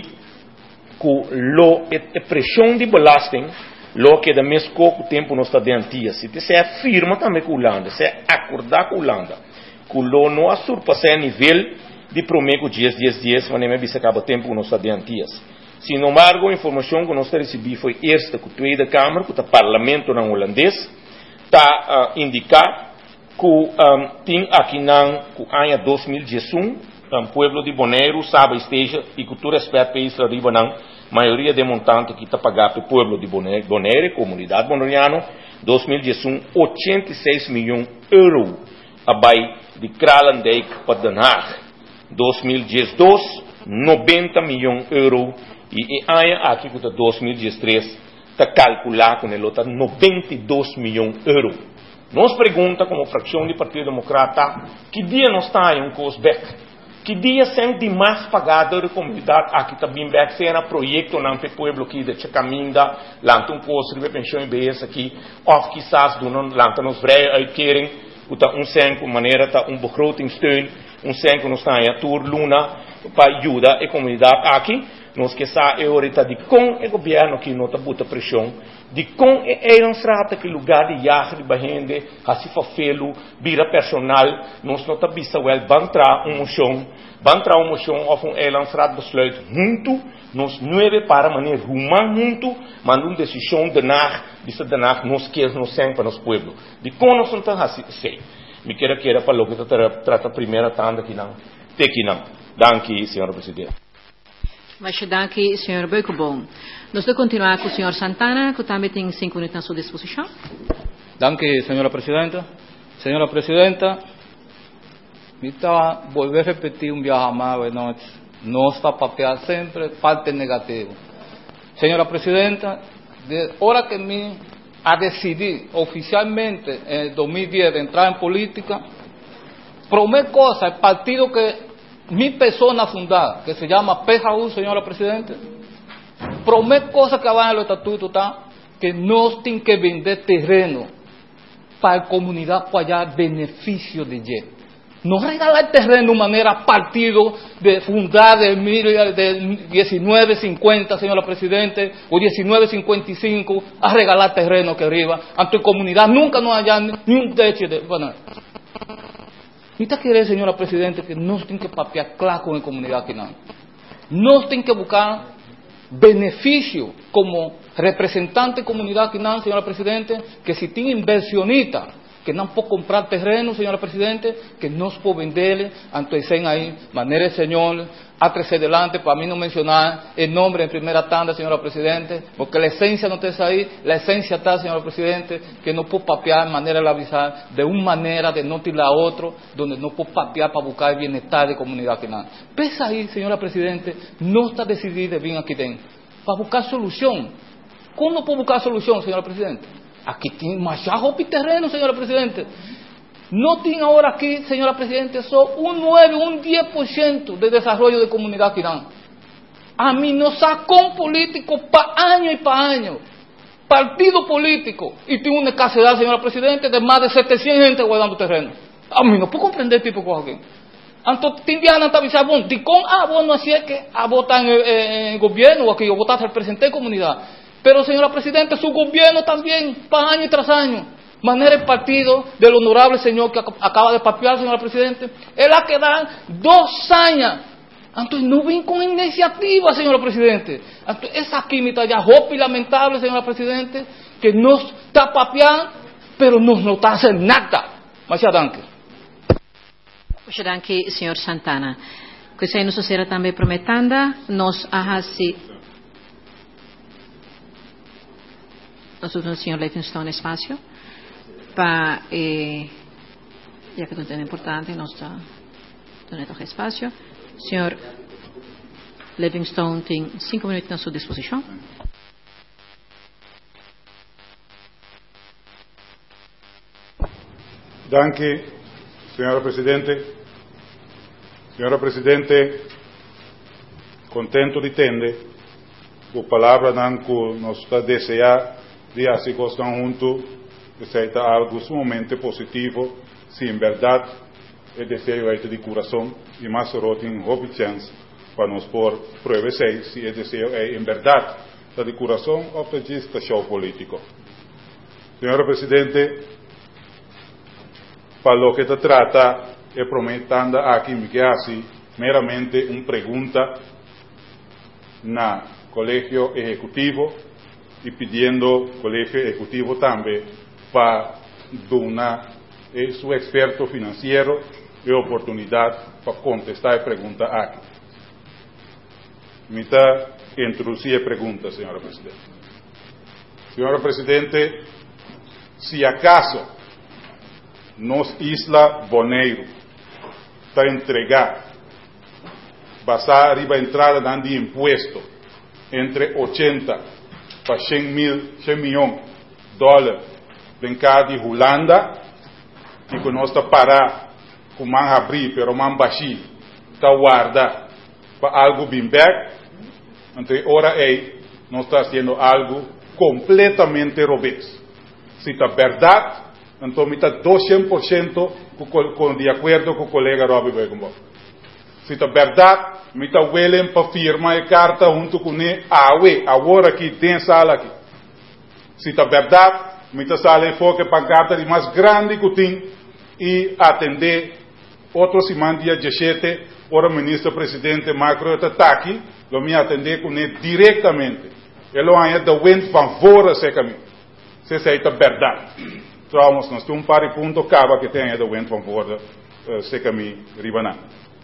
que lo a pressão de belasting lo que da mesmo pouco tempo nós está de Antillas. Se você afirma também com Holanda, se acordar com Holanda, que lo não a surpassar nível de prometo dez, dez, dez, mas nem se acaba tempo que nós está de Antillas. Sin embargo, a informação que nós recebemos foi esta, que a da Câmara, que o Parlamento não holandês, está uh, indicar que um, tem aqui não, que ano dois mil e dezenove, um pueblo de Bonaire sabe esteja e que tu respeita país lá riba não, maioria de montante que está pagado para o pueblo de Bonaire, Bonaire comunidade bonaireana, dois mil e dezenove, oitenta e seis milhões de euros abai de Kralendijk para Den Haag. dois mil e dois, noventa milhões de euros e e ano aqui que está dois mil e três está calculado com ele está noventa e dois milhões de euros. Nos pergunta como fração do Partido Democrata que dia nós está em um cosbeck. Que dia sem demais pagado da comunidade aqui também vai ser um projeto não para o povo aqui de Chacaminda, lá um posto de pensão e B S aqui, ou quizás do não lá nos vrij uitkering, um cinco maneira tá um begrotingssteun, um cinco nos está em Tour Luna para ajudar a comunidade aqui, nós que sa é hora de com o governo que não tá bota pressão, de com é um strata que lugar de jager de bahende, assim fafelo, vira personal, nós não tá bisa wel bantra um moção, bantra um moção of um elanstrat besluit junto, nós nove para maneira humana junto, mas uma decisão de nach, disse de nach, nós que nós sempre para nos pueblo. De com nós não tá assim, sei. Me queira queira para logo que trata a primeira tanda aqui não, te aqui não. Danke, senhor presidente. Mas danke, senhor Beukenboom. Nós vamos continuar com o senhor Santana, que também tem cinco minutos à sua disposição. Danke, senhora presidenta. Senhora presidenta, me está volver a repetir um viaje mais noite. Não está papel sempre parte negativo. Senhora presidenta, de hora que me a decidir oficialmente en dois mil e dez de entrar en política, prometo cosas, el partido que mi persona fundada, que se llama P J U, señora Presidente, prometo cosas que van en el estatuto, ¿tá? Que no tienen que vender terreno para la comunidad para hallar beneficio de ella. No regalar terreno de manera partido de fundar de, de diecinueve cincuenta, señora Presidente, o diecinueve cincuenta y cinco, a regalar terreno que arriba. Ante comunidad nunca nos hayan ni un techo de... Bueno, ¿Usted quiere, señora Presidente, que no tienen que papear claro con la comunidad que no? No tienen que buscar beneficio como representante de comunidad que no, señora Presidente, que si tiene inversionista que no puede comprar terreno, señora Presidente, que no se puede venderle, entonces ahí, manera el señor, a crecer delante, para mí no mencionar el nombre en primera tanda, señora Presidente, porque la esencia no está ahí, la esencia está, señora Presidente, que no puedo papear de manera de avisar, de una manera de no tirar a otro, donde no puedo papear para buscar el bienestar de comunidad que nada. Pese ahí, señora Presidente, no está decidido bien aquí dentro, para buscar solución. ¿Cómo no puedo buscar solución, señora Presidente? Aquí tiene demasiado terreno, señora Presidente. No tiene ahora aquí, señora Presidente, son un nueve, un diez por ciento de desarrollo de comunidad que dan. A mí no sacó un político para año y para año. Partido político. Y tiene una escasedad, señora Presidente, de más de setecientos gente guardando terreno. A mí no puedo comprender tipo de cosas aquí. Entonces, Tindiana está avisando, bueno, Ticón, ah, bueno, así es que a votar en el, en el gobierno, o aquí, o votar representé comunidad. Pero, señora Presidente, su gobierno también, para año tras año, manera el partido del honorable señor que acaba de papear, señora Presidente, él ha quedado dos años. Entonces, no ven con iniciativa, señora Presidente. Entonces, esa química ya hopi lamentable, señora Presidente, que nos está papeando, pero nos no está haciendo nada. Muchas gracias. Muchas gracias, señor Santana. Questa è nostra sera também prometanda, nos ahasi nosotros, señor Livingston, espacio para, eh, ya que no es importante, nos da todo espacio. Señor Livingston tiene cinco minutos a su disposición. Danke, señora Presidente. Señora Presidente, contento de tende, por palavra não que nós está desejar de assim gostam junto, que seja algo sumamente positivo, se em verdade é desejo é de coração e mais rotin hobby chance para nós por prova sei se é desejo é em verdade de coração ou de está show político. Senhora Presidente, para o que se trata, é prometendo aqui me que assim meramente uma pergunta na Colegio Ejecutivo e pedindo Colegio Ejecutivo também para donar eh, seu experto financeiro e oportunidade para contestar a pergunta aqui. Me está introduzir a pergunta, senhora Presidente. Senhora Presidente, se acaso nos Isla Bonaire está entregar basar arriba a entrada de impuesto entre ochenta para cem mil, cem milhões de dólares vem cá de Holanda e que nós está parar com man abrir, pero man baixi está guarda para algo bem back, entre ora aí nós está fazendo algo completamente robês. Se está verdade, então me está duzentos por cento com, de acordo com o colega Robbie Begenbach. Se está verdade, me está willing para firmar a carta junto com ele, awe, agora aqui, tem sala aqui. Se está verdade, me está sala em foco para a carta de mais grande que tem e atender outro semana dia dezessete, ora ministro presidente Macro está aqui, eu me atender com ele diretamente. Ele vai dar um favor a esse caminho. Se isso está verdade. Trouwens, nós temos um par de pontos cava que tem ainda um favor a esse caminho ribaná.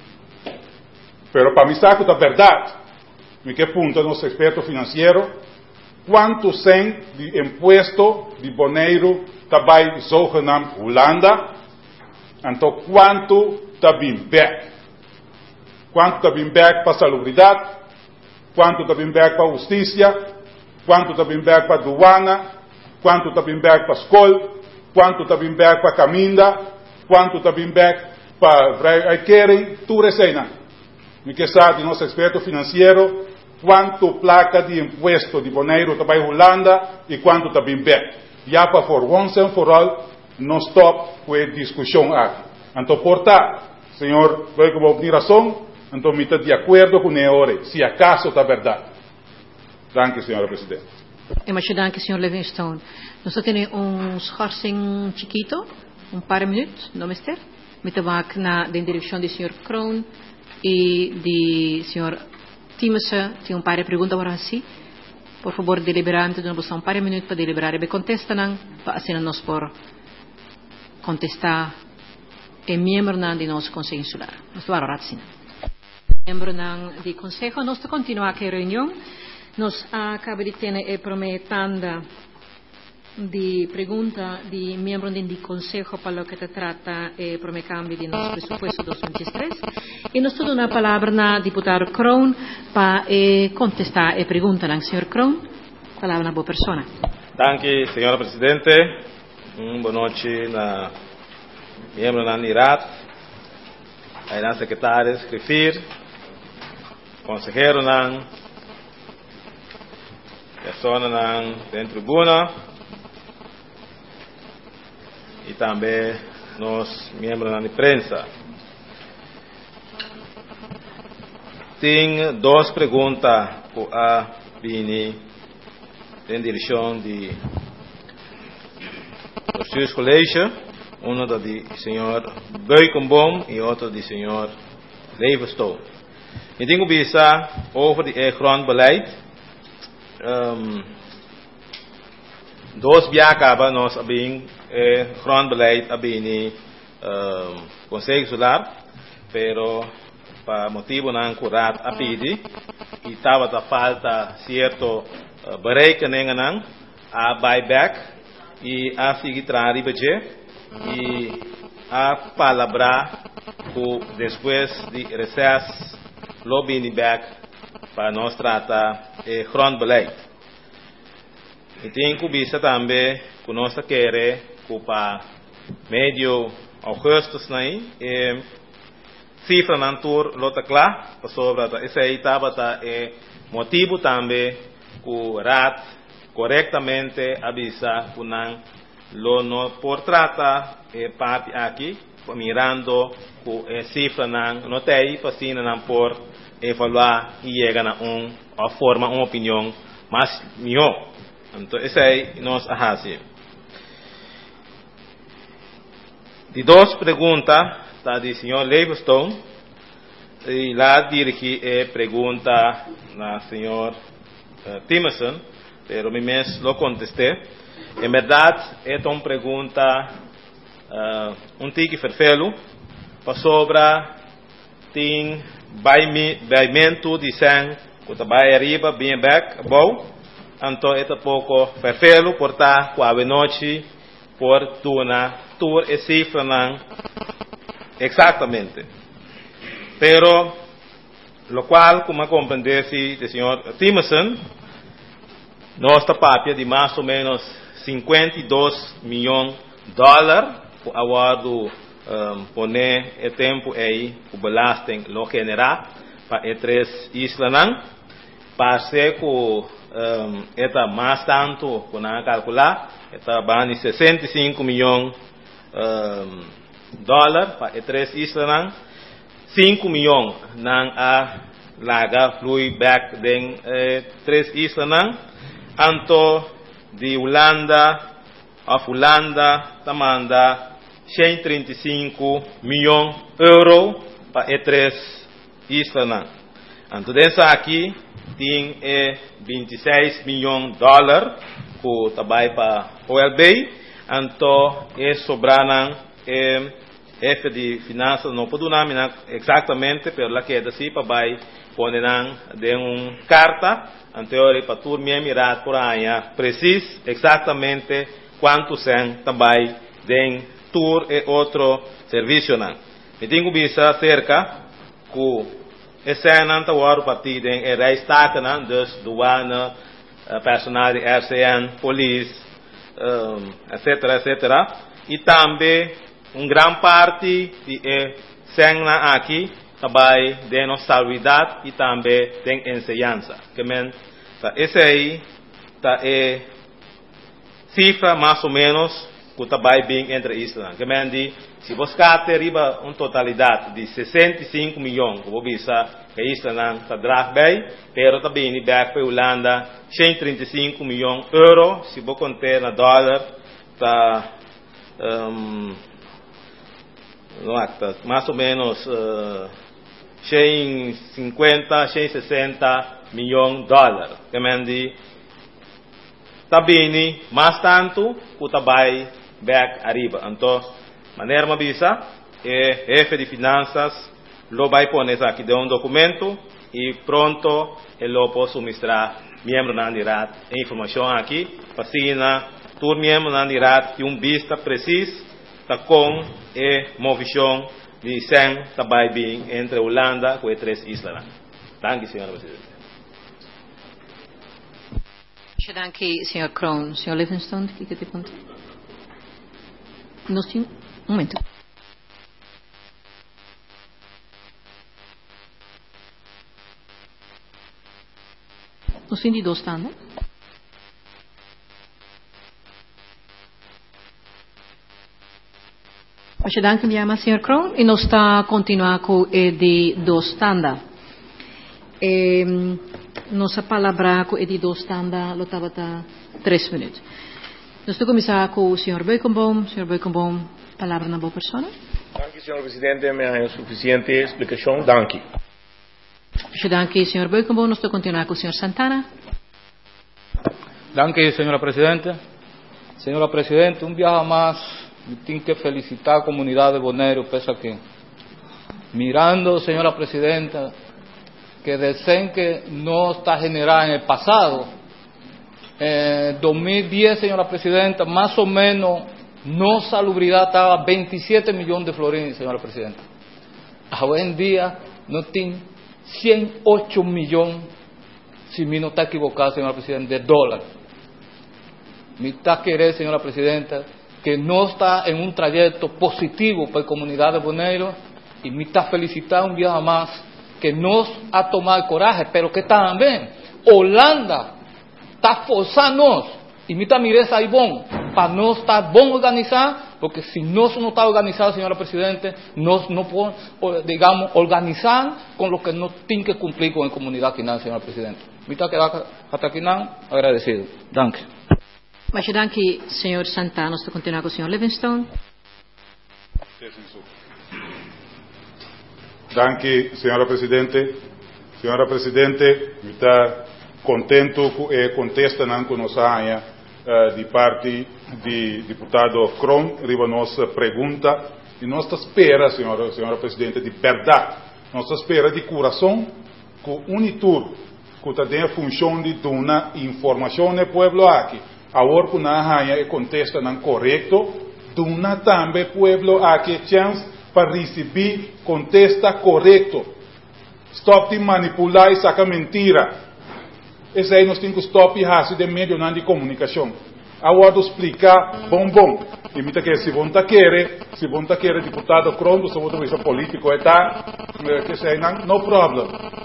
Pero para mim saco da verdade, me que punta nosso experto financeiro, quanto sem de imposto de boneiro tabai zogenaamd Holanda, então quanto tabim back, quanto tabim back para salubridade, quanto tabim back para justiça, quanto tabim back para aduana, quanto tabim back para escola, quanto tabim back para caminda, quanto tabim back para querem tu receina. Me que sabe nosso experto financeiro quanto placa de imposto de boneiro está para Holanda e quanto está bem back. Já para for once and for all, não stop com a discussão aqui. Então, portanto, senhor, vai com a razão, então me está de acordo com a hora, se acaso está verdade. Danke, senhora Presidente. E much danke, senhor Livingstone. Nós temos um schorsing chiquito, um par de minutos, não mister? Me tabak na da direção do senhor Kroon e de senhor Timmerson, tem um par de perguntas agora assim. Por favor, deliberante, nós um par de minutos para deliberar. E contesta não, para assim nós por contestar é membro não de nosso Conselho Insular. Nós vamos orar assim. Membro não de Conselho, nós continuamos aqui a reunião. Nós acabamos de ter a prometanda de pergunta de membro do Conselho para o que se trata é para o cambio de nosso presupuesto dois mil e vinte e três. E nós temos uma palavra na deputado Kroon para eh, contestar a pergunta. Senhor Kroon, palavra na boa persona. Danke, senhora Presidente. Um, boa noite na membro da NIRAT, aí na secretária Grifir, consejero na pessoa na dentro tribuna e também nós membros da imprensa. Tem duas perguntas para a Bini em direção de Justiça Colégio, uma da do senhor Buikenboom e outra do senhor Livingstone. Eu tenho vista over de grondbeleid. Um, dois biacaba nós abing eh, grondbeleid abini um, Conselho Insular, pero para motivo não curat a pedi e estava da falta certo uh, berekeningen não a buyback e a seguir ribeje e a palavra que depois de recesso lobby back para nós tratar e grondbeleid. E tem que vista também que nós queremos que para medio agosto, né? E cifra nantur lota clar, sobre essa aí estava é motivo também que o R A T corretamente avisa que não lo no por trata é parte aqui, mirando que a cifra não não tem, assim não por evaluar e chegar a um a forma uma opinião mais melhor. Então essa aí nós fazemos. De duas perguntas tá do senhor Livingstone e lá dirigi a pergunta na senhor uh, Timerson, pero me mesmo lo contestei. Em verdade, é uma pergunta uh, um tique verfelo para sobre tem baimento de sangue que vai arriba bem back bom, então é pouco verfelo portar com a noite por tuna tour e cifra não exatamente. Pero, lo cual, como compreendesse o senhor Timerson, nossa papia de mais ou menos cinquenta e dois milhões de dólares, por aguardo um, poner o tempo aí, o belasting lo generar para as três islas não, para ser que um, eta mais tanto, que não calcular, eta bani sessenta e cinco milhões um, dólar para as três islas não, cinco milhões não a laga flui back den eh, três islas não, anto de Holanda a Holanda tamanda cento e trinta e cinco milhões de euros para as três islas não, anto dessa aqui tem eh, vinte e seis milhões de dólares que trabalha para O L B, anto é sobrando eh, F de finanças não pode nominar exatamente, pero lá que é assim para vai poner de uma carta anterior para tu me mirar por aí preciso exatamente quanto são também de tour e outro serviço não. Me tenho visto cerca que esse não está o partido é reestaca não dos douana personal de R C N, polícia, um, etc, etc, e também uma grande parte de eh, sengna aqui também de nossa salvidade e também tem ensinança. Que men, tá, esse aí tá é cifra mais ou menos que também bem entre Island. Que men de se buscar teriba uma totalidade de sessenta e cinco milhões, que vou pensar que Island está drag bem, pero também de back para Holanda cento e trinta e cinco milhões de euros, se vou conter na dólar tá um, mais ou menos uh, cento e cinquenta, cento e sessenta milhões de dólares. Que também mais tanto que também back arriba. Então, maneira uma visa, é jefe de finanças lo vai pôr aqui de um documento e pronto ele lo pode suministrar membro da Andirat a informação aqui para assim todo membro da Andirat tem um vista preciso tá com a movição de cem também bem entre Holanda e as três islas. Danke, senhora presidente. Danke, senhor Kroon. Senhor Livingstone, o que te conta? Nós temos um momento. Nós temos dois standards. Muchas danke mi senhor Kroon e nós está continuando com o de dois standards. Eh, nossa palavra com o de dois standards lo estava tá três minutos. Nós vamos começar com o senhor Buikenboom. senhor Buikenboom, palavra na boa pessoa. Danke, senhor presidente, me ha suficiente explicação. Danke. Muchas danke, senhor Buikenboom. Nós vamos continuar com o senhor Santana. Danke, senhora presidente. Senhora presidente, um dia mais tenho que felicitar a comunidade de Bonaire, pese que mirando, senhora presidenta, que dicen que no está generada en el pasado. En dos mil diez, señora presidenta, más o menos, no salubridad estaba veintisiete millones de florines, señora presidenta. Hoy en día, no tiene ciento ocho millones, si mi no está equivocado, señora presidenta, de dólares. Mi está querer, señora presidenta, que nós está em um trajeto positivo para a comunidade de Bonaire e me está felicitando um dia mais que nós a tomar coragem, pero que também Holanda está forçando nós e me está mirando aí bom para nós estar bom organizar, porque se nós não está organizado, senhora Presidente, nós não podemos, digamos, organizar com o que nós temos que cumprir com a comunidade aqui, senhora Presidente. Me está quedando até aqui, agradecido. Danke. Mas danke, senhor Santana. Nós continuamos com o senhor Livingstone. Danke, senhora Presidente. Senhora Presidente, me está contento com a contesta que nos há uh, de parte do deputado Kron, riba nossa pergunta, e nós espera, senhora, senhora Presidente, de verdade, nós espera de coração que o Unitur, que tem a função de dar informação ao povo aqui, agora que na raia contesta não correto, duna também povo aqui chance para receber contesta correto. Stop de manipular e sacar mentira. Esse aí nós temos que stop e raça de meio de comunicação. Agora explicar bom bom. Imita que se vonta querer, se vonta querer deputado Crondo, se vonta isso político é tá, que sei não, no problem.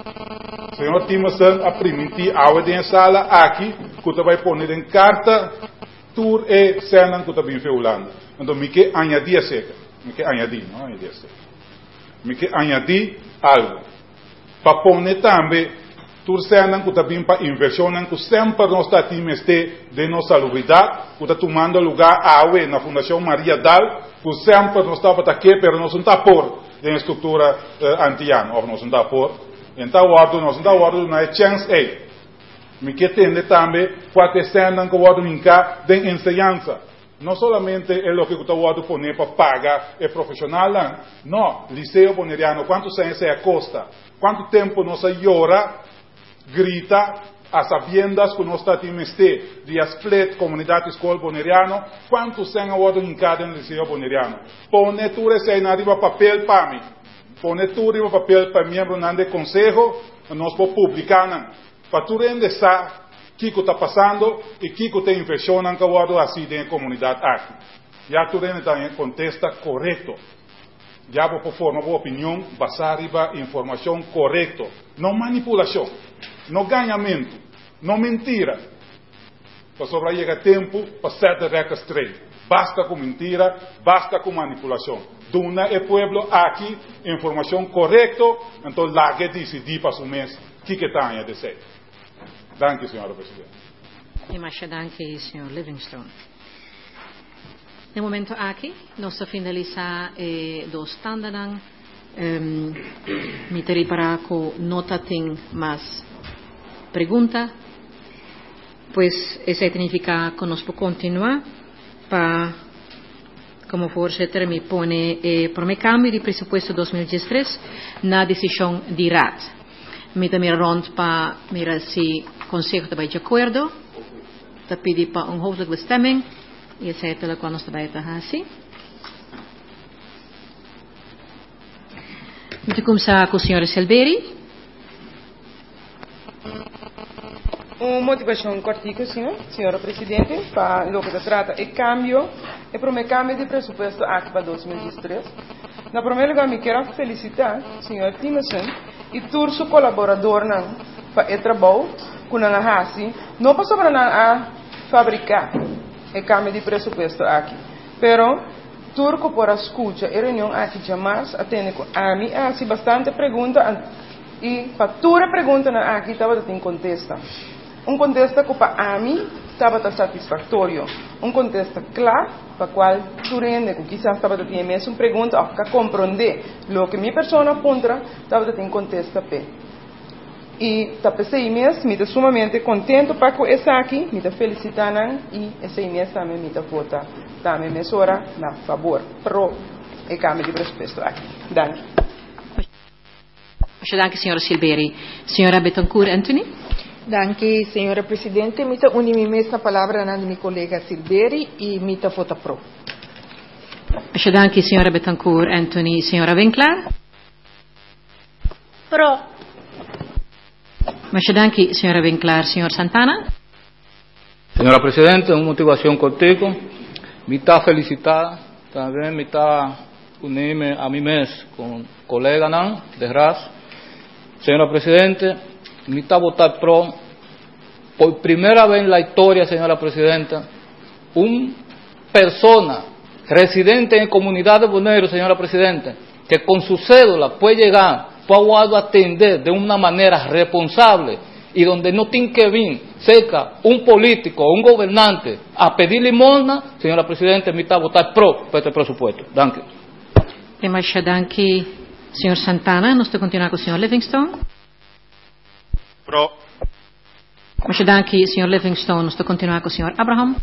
Senhor Timerson, a permitir a audiência sala aqui, que tu vai pôr em carta, tur e cenan que tu bem feulando. Então me que añadir seca, me que añadir, não añadir seca. Me que añadir algo. Para pôr também tur cenan que tu bem para inversionan que sempre nós está time este de nossa salubridade, que tu tomando lugar a na Fundação Maria Dal, que sempre nós está para aqui, pero nós não está por em estrutura uh, antiana, ou nós não está por. Então, o ordem, nós não ordem não é chance aí. Me que tende também para cena que o ordem cá de ensinança. Não somente é o que o ordem põe para pagar é profissional, não. Liceu boneriano, quanto ciência é custa? Quanto tempo nós llora, grita, a sabiendas que nós está time este de split comunidade escola boneriano, quanto sem o ordem cá no liceu boneriano? Põe tudo isso aí na riba papel para mim. Pone tudo no papel para membro do conselho, nós vamos publicar, para tu rende saber o que está passando e o que está impressionando que o assim na comunidade aqui. Já tu rende também contesta correto. Já vou formar uma opinião baseada em informação correta, não manipulação, não ganhamento, não mentira. Para sobrar chega tempo para certas regras straight. Basta com mentira, basta com manipulação. Duna é povo aqui informação correta, então lá que decidir para o mês o que está a dizer. Danke, senhora Presidente. E mais danke, senhor Livingstone. No momento aqui, nós finalizamos eh, dos standards. Um, me terei para que nota tem mais pergunta. Pois isso significa que nós podemos continuar para, como voorzitter, me põe eh, para o câmbio de presupuesto dois mil e dezesseis na decisão de R A D. Me também rond para mirar se o Conselho está de acordo, está pedindo para um hoofdelijke stemming, e essa é a qual nós estamos assim. Vamos começar com o senhor Silveri. Uma motivação cortica, senhor, senhora Presidente, para o que se trata é cambio, é para o cambio de presupuesto aqui para dois mil e dezesseis. Na primeiro lugar, me quero felicitar o senhor Timerson e todo o colaborador para o trabalho que nós fazemos, não para sobre a fabricar o cambio de presupuesto aqui, pero tudo que por escuta a reunião aqui jamais atende a mim, há bastante pergunta e para toda pergunta aqui estava tendo contesta. Um contexto que para mim estava satisfatório. Um contexto claro, para o qual tu rende, que quizás estava tendo mesmo uma pergunta, ou que compreender o que minha pessoa aponta, estava tendo contexto pé. E tá pensei mesmo, me estou sumamente contente para que essa aqui, me estou felicitando e essa mês também me estou votando. Também me sora na favor, pro e câmbio de presupuesto aqui. Danke. Danke, senhora Silveri. Senhora Betancourt Anthony. Danke, senhora Presidente. Me estou unindo mesma palavra na minha colega Silveri e me estou votando pro. Danke, senhora Betancourt Anthony. Senhora Winkler. Pro. Danke, senhora Winkler. Senhor Santana. Senhora Presidente, uma motivação contigo. me está felicitar, também me está unirme a mim mesmo com colega não, de Ras. Senhora Presidente, me está votar pro, por primeira vez na história, senhora Presidenta, uma persona residente em comunidade de Bonaire, senhora Presidente, que com sua cédula pode chegar, pode atender de uma maneira responsável e onde não tem que vir cerca um político ou um governante a pedir limosna, senhora Presidente, me está votar pro para este presupuesto. Danke. Temos danke, senhor Santana. Nós vamos continuar com o senhor Livingstone. Pro. Mas danke, senhor Livingstone. Nós vamos continuar com o senhor Abraham.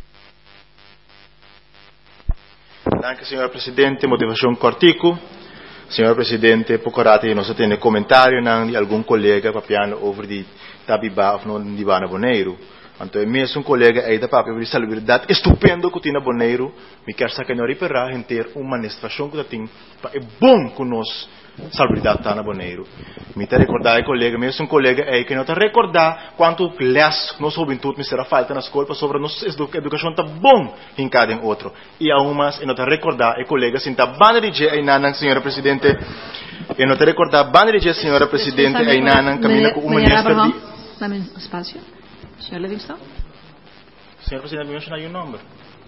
Danke, senhor Presidente. Motivação cortico. Senhor Presidente, procurate nós temos comentário de algum colega papiano over de Tabiba of non di Bana Boneiro. Então, é mesmo um colega aí da papel de salubridade estupendo que tem na Boneiro, me quer sacar no riperá em ter uma manifestação que tem, é bom que nós salubridade está na Boneiro. Me te recordar, colega, mesmo um colega aí que não te recordar quanto less nossa juventude me será falta na escola sobre nossa educação está bom em cada outro. E a umas, e não te recordar, é colega, se está banda de dia aí na senhora Presidente, e não te recordar, banda de dia, senhora Presidente, aí na caminha com uma ministra de... Dá-me um espaço. senhor Livingstone. senhor Presidente, me mencionar o nome.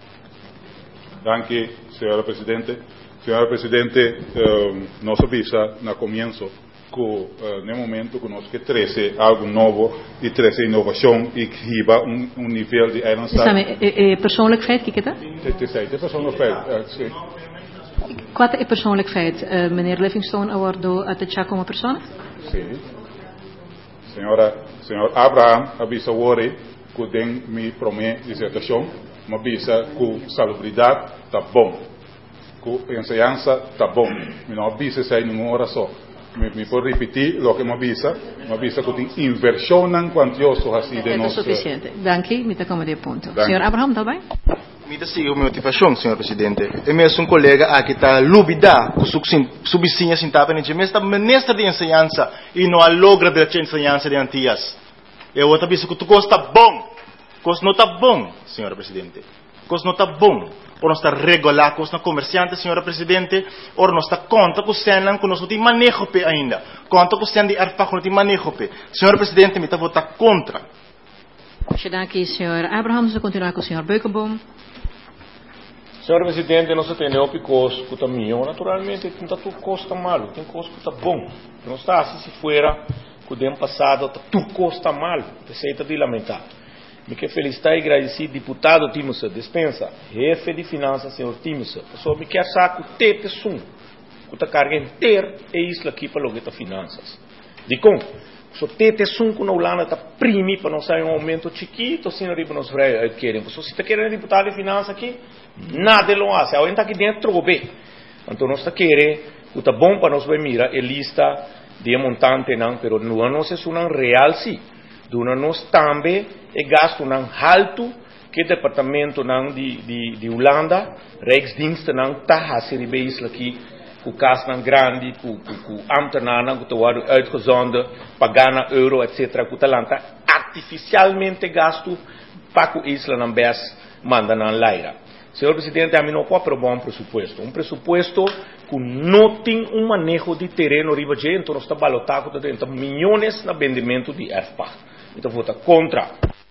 Danke, senhora Presidente. Senhora Presidente, uh, nós avisa no começo que uh, no momento que nós que treze algo novo e treze inovação e que riba um, um nível de avançado. É, é, é persoonlijk feit, kijk het. Het is het persoonlijk feit. Wat is persoonlijk feit? Uh, meneer Livingstone awardou a te como persona? Sim. Senhora, senhor Abraham avisa hoje que tem me promete dissertação, mas avisa que salubridade está bom, que ensinança está bom. Me não avisa sai numa hora só. Me, me pode repetir o que me avisa, me avisa que tem inversão quantioso assim de nós. É suficiente. Danke, me está como de ponto. Senhor Abraham, está bem? Me dá sigo motivação, senhor Presidente. É mesmo um colega aqui está lubida com subsinha sem tapa nem mas está ministra de ensinança e não logra de ensinança de antias. Eu outra vez que tu gosta bom, coisa não está bom, senhor Presidente. Coisa não está bom. Ou não está regular com os comerciantes, senhora Presidente, ou não está conta com o Senlan, que nós não temos manejo ainda. Conta com o Senlan de Arpa, que não temos manejo. Senhora Presidente, me está votando contra. Danke, senhor Abraham. Vamos continuar com o senhor Beukenboom. Senhor Presidente, nós temos um custo que está melhor, naturalmente, tem tudo custa mal, tem custo que está bom. Não está assim se fora, que o ano passado tudo custa mal, receita de lamentar. Me quero felicitar e agradecer deputado Timothy Dispensa, chefe de finanças, senhor Timothy. Só me quer saber que tem pessoa que está carga inteira é isso aqui para logo finanças. De como? Só tem pessoa que na Holanda está prime para não sair um aumento chiquito, assim não para nós querem. Só se está querendo deputado de finanças aqui, nada lo hace. Alguém está aqui dentro bem. Então nós está querendo que está bom para nós ver mira a lista de montante não, pero não nós é um real sim. Duna nós também é gasto não alto que o departamento não de de de Holanda, Rijksdienst não está a receber isso aqui, com casa não grande, com com ambtenaren que estão uitgezonden, pagando euro, etcétera, que está artificialmente gasto para que isso não bes manda na leira. Senhor Presidente, a mim não pode aprovar um presupuesto, um presupuesto que não tem um manejo de terreno riba de, então nós está balotado com trinta milhões no vendimento de F P A. Então vota contra.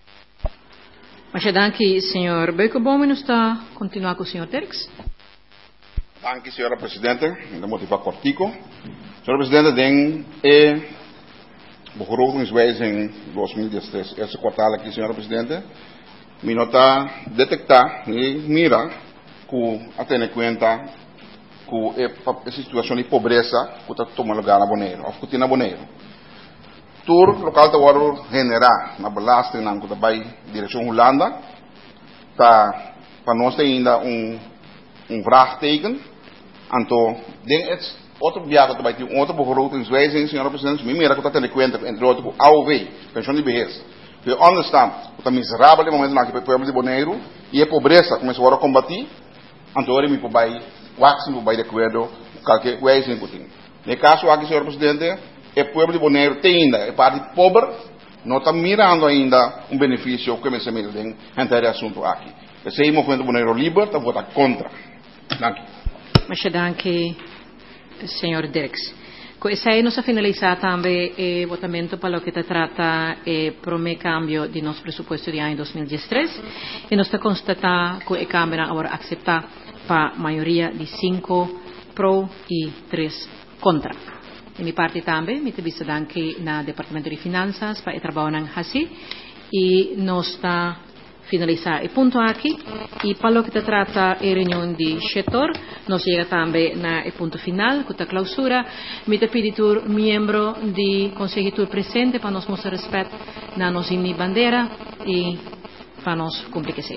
Mas danke, senhor Beukenboom, e nós está continuar com o senhor Terks. Danke, senhora Presidente. Ainda motivar cortico. Senhora Presidente, tem é begrotingswijziging dois mil e dezesseis, esse quartal aqui, senhora Presidente, me nota detectar e mira que a ter em conta que a situação de pobreza que está tomando lugar na Bonaire, ou que tem na Bonaire. Tur local está agora generar na belasting na que vai direção Holanda, tá para nós tem ainda um um vraagteken. Então, tem outro viagem que vai ter um outro begrotingswijziging, senhora Presidente, me mira que está tendo em conta entre outros A O V, pensão de vejez. We understand que é miserável no momento na que o povo de Bonaire e a pobreza começou a combater, então ele me vai waxing vai de acordo com qualquer wijziging que tem. No caso aqui, senhor Presidente, o povo de Bonaire tem ainda, é parte pobre, não está mirando ainda um benefício que me se tem entre assunto aqui. Esse movimento Bonaire Liber está vota contra. Dank u. Mas danke, senhor Dirks. Com essa aí nós finalizar também o votamento para o que se trata o primeiro cambio de nosso pressuposto de ano dois mil e três e nós constatar que a Câmara agora aceitar para maioria de cinco pro e três contra. De minha parte também, me visto danke na Departamento de Finanças para o trabalho assim e nós está finalizar o ponto aqui e para o que se trata a reunião de setor, nós chega também no ponto final, com a clausura, me pedir membro de Conselho presente para nos mostrar respeito na nossa bandeira e para nos cumprir que seja.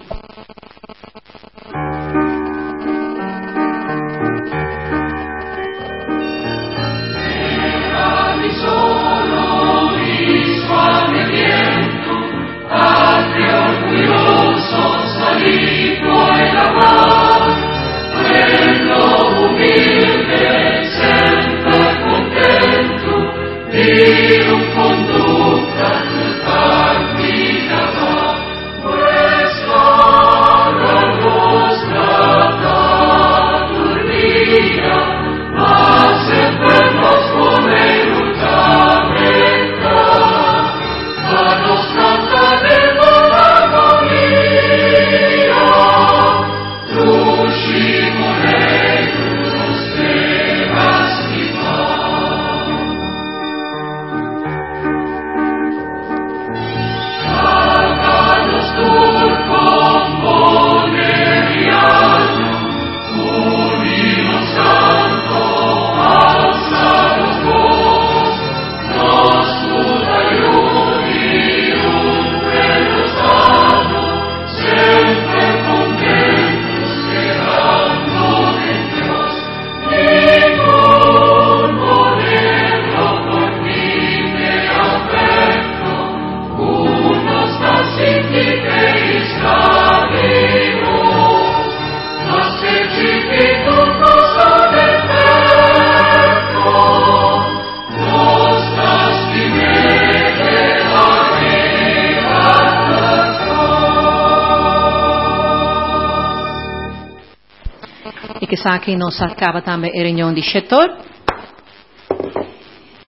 E que sa que nos acaba também a reunião de setor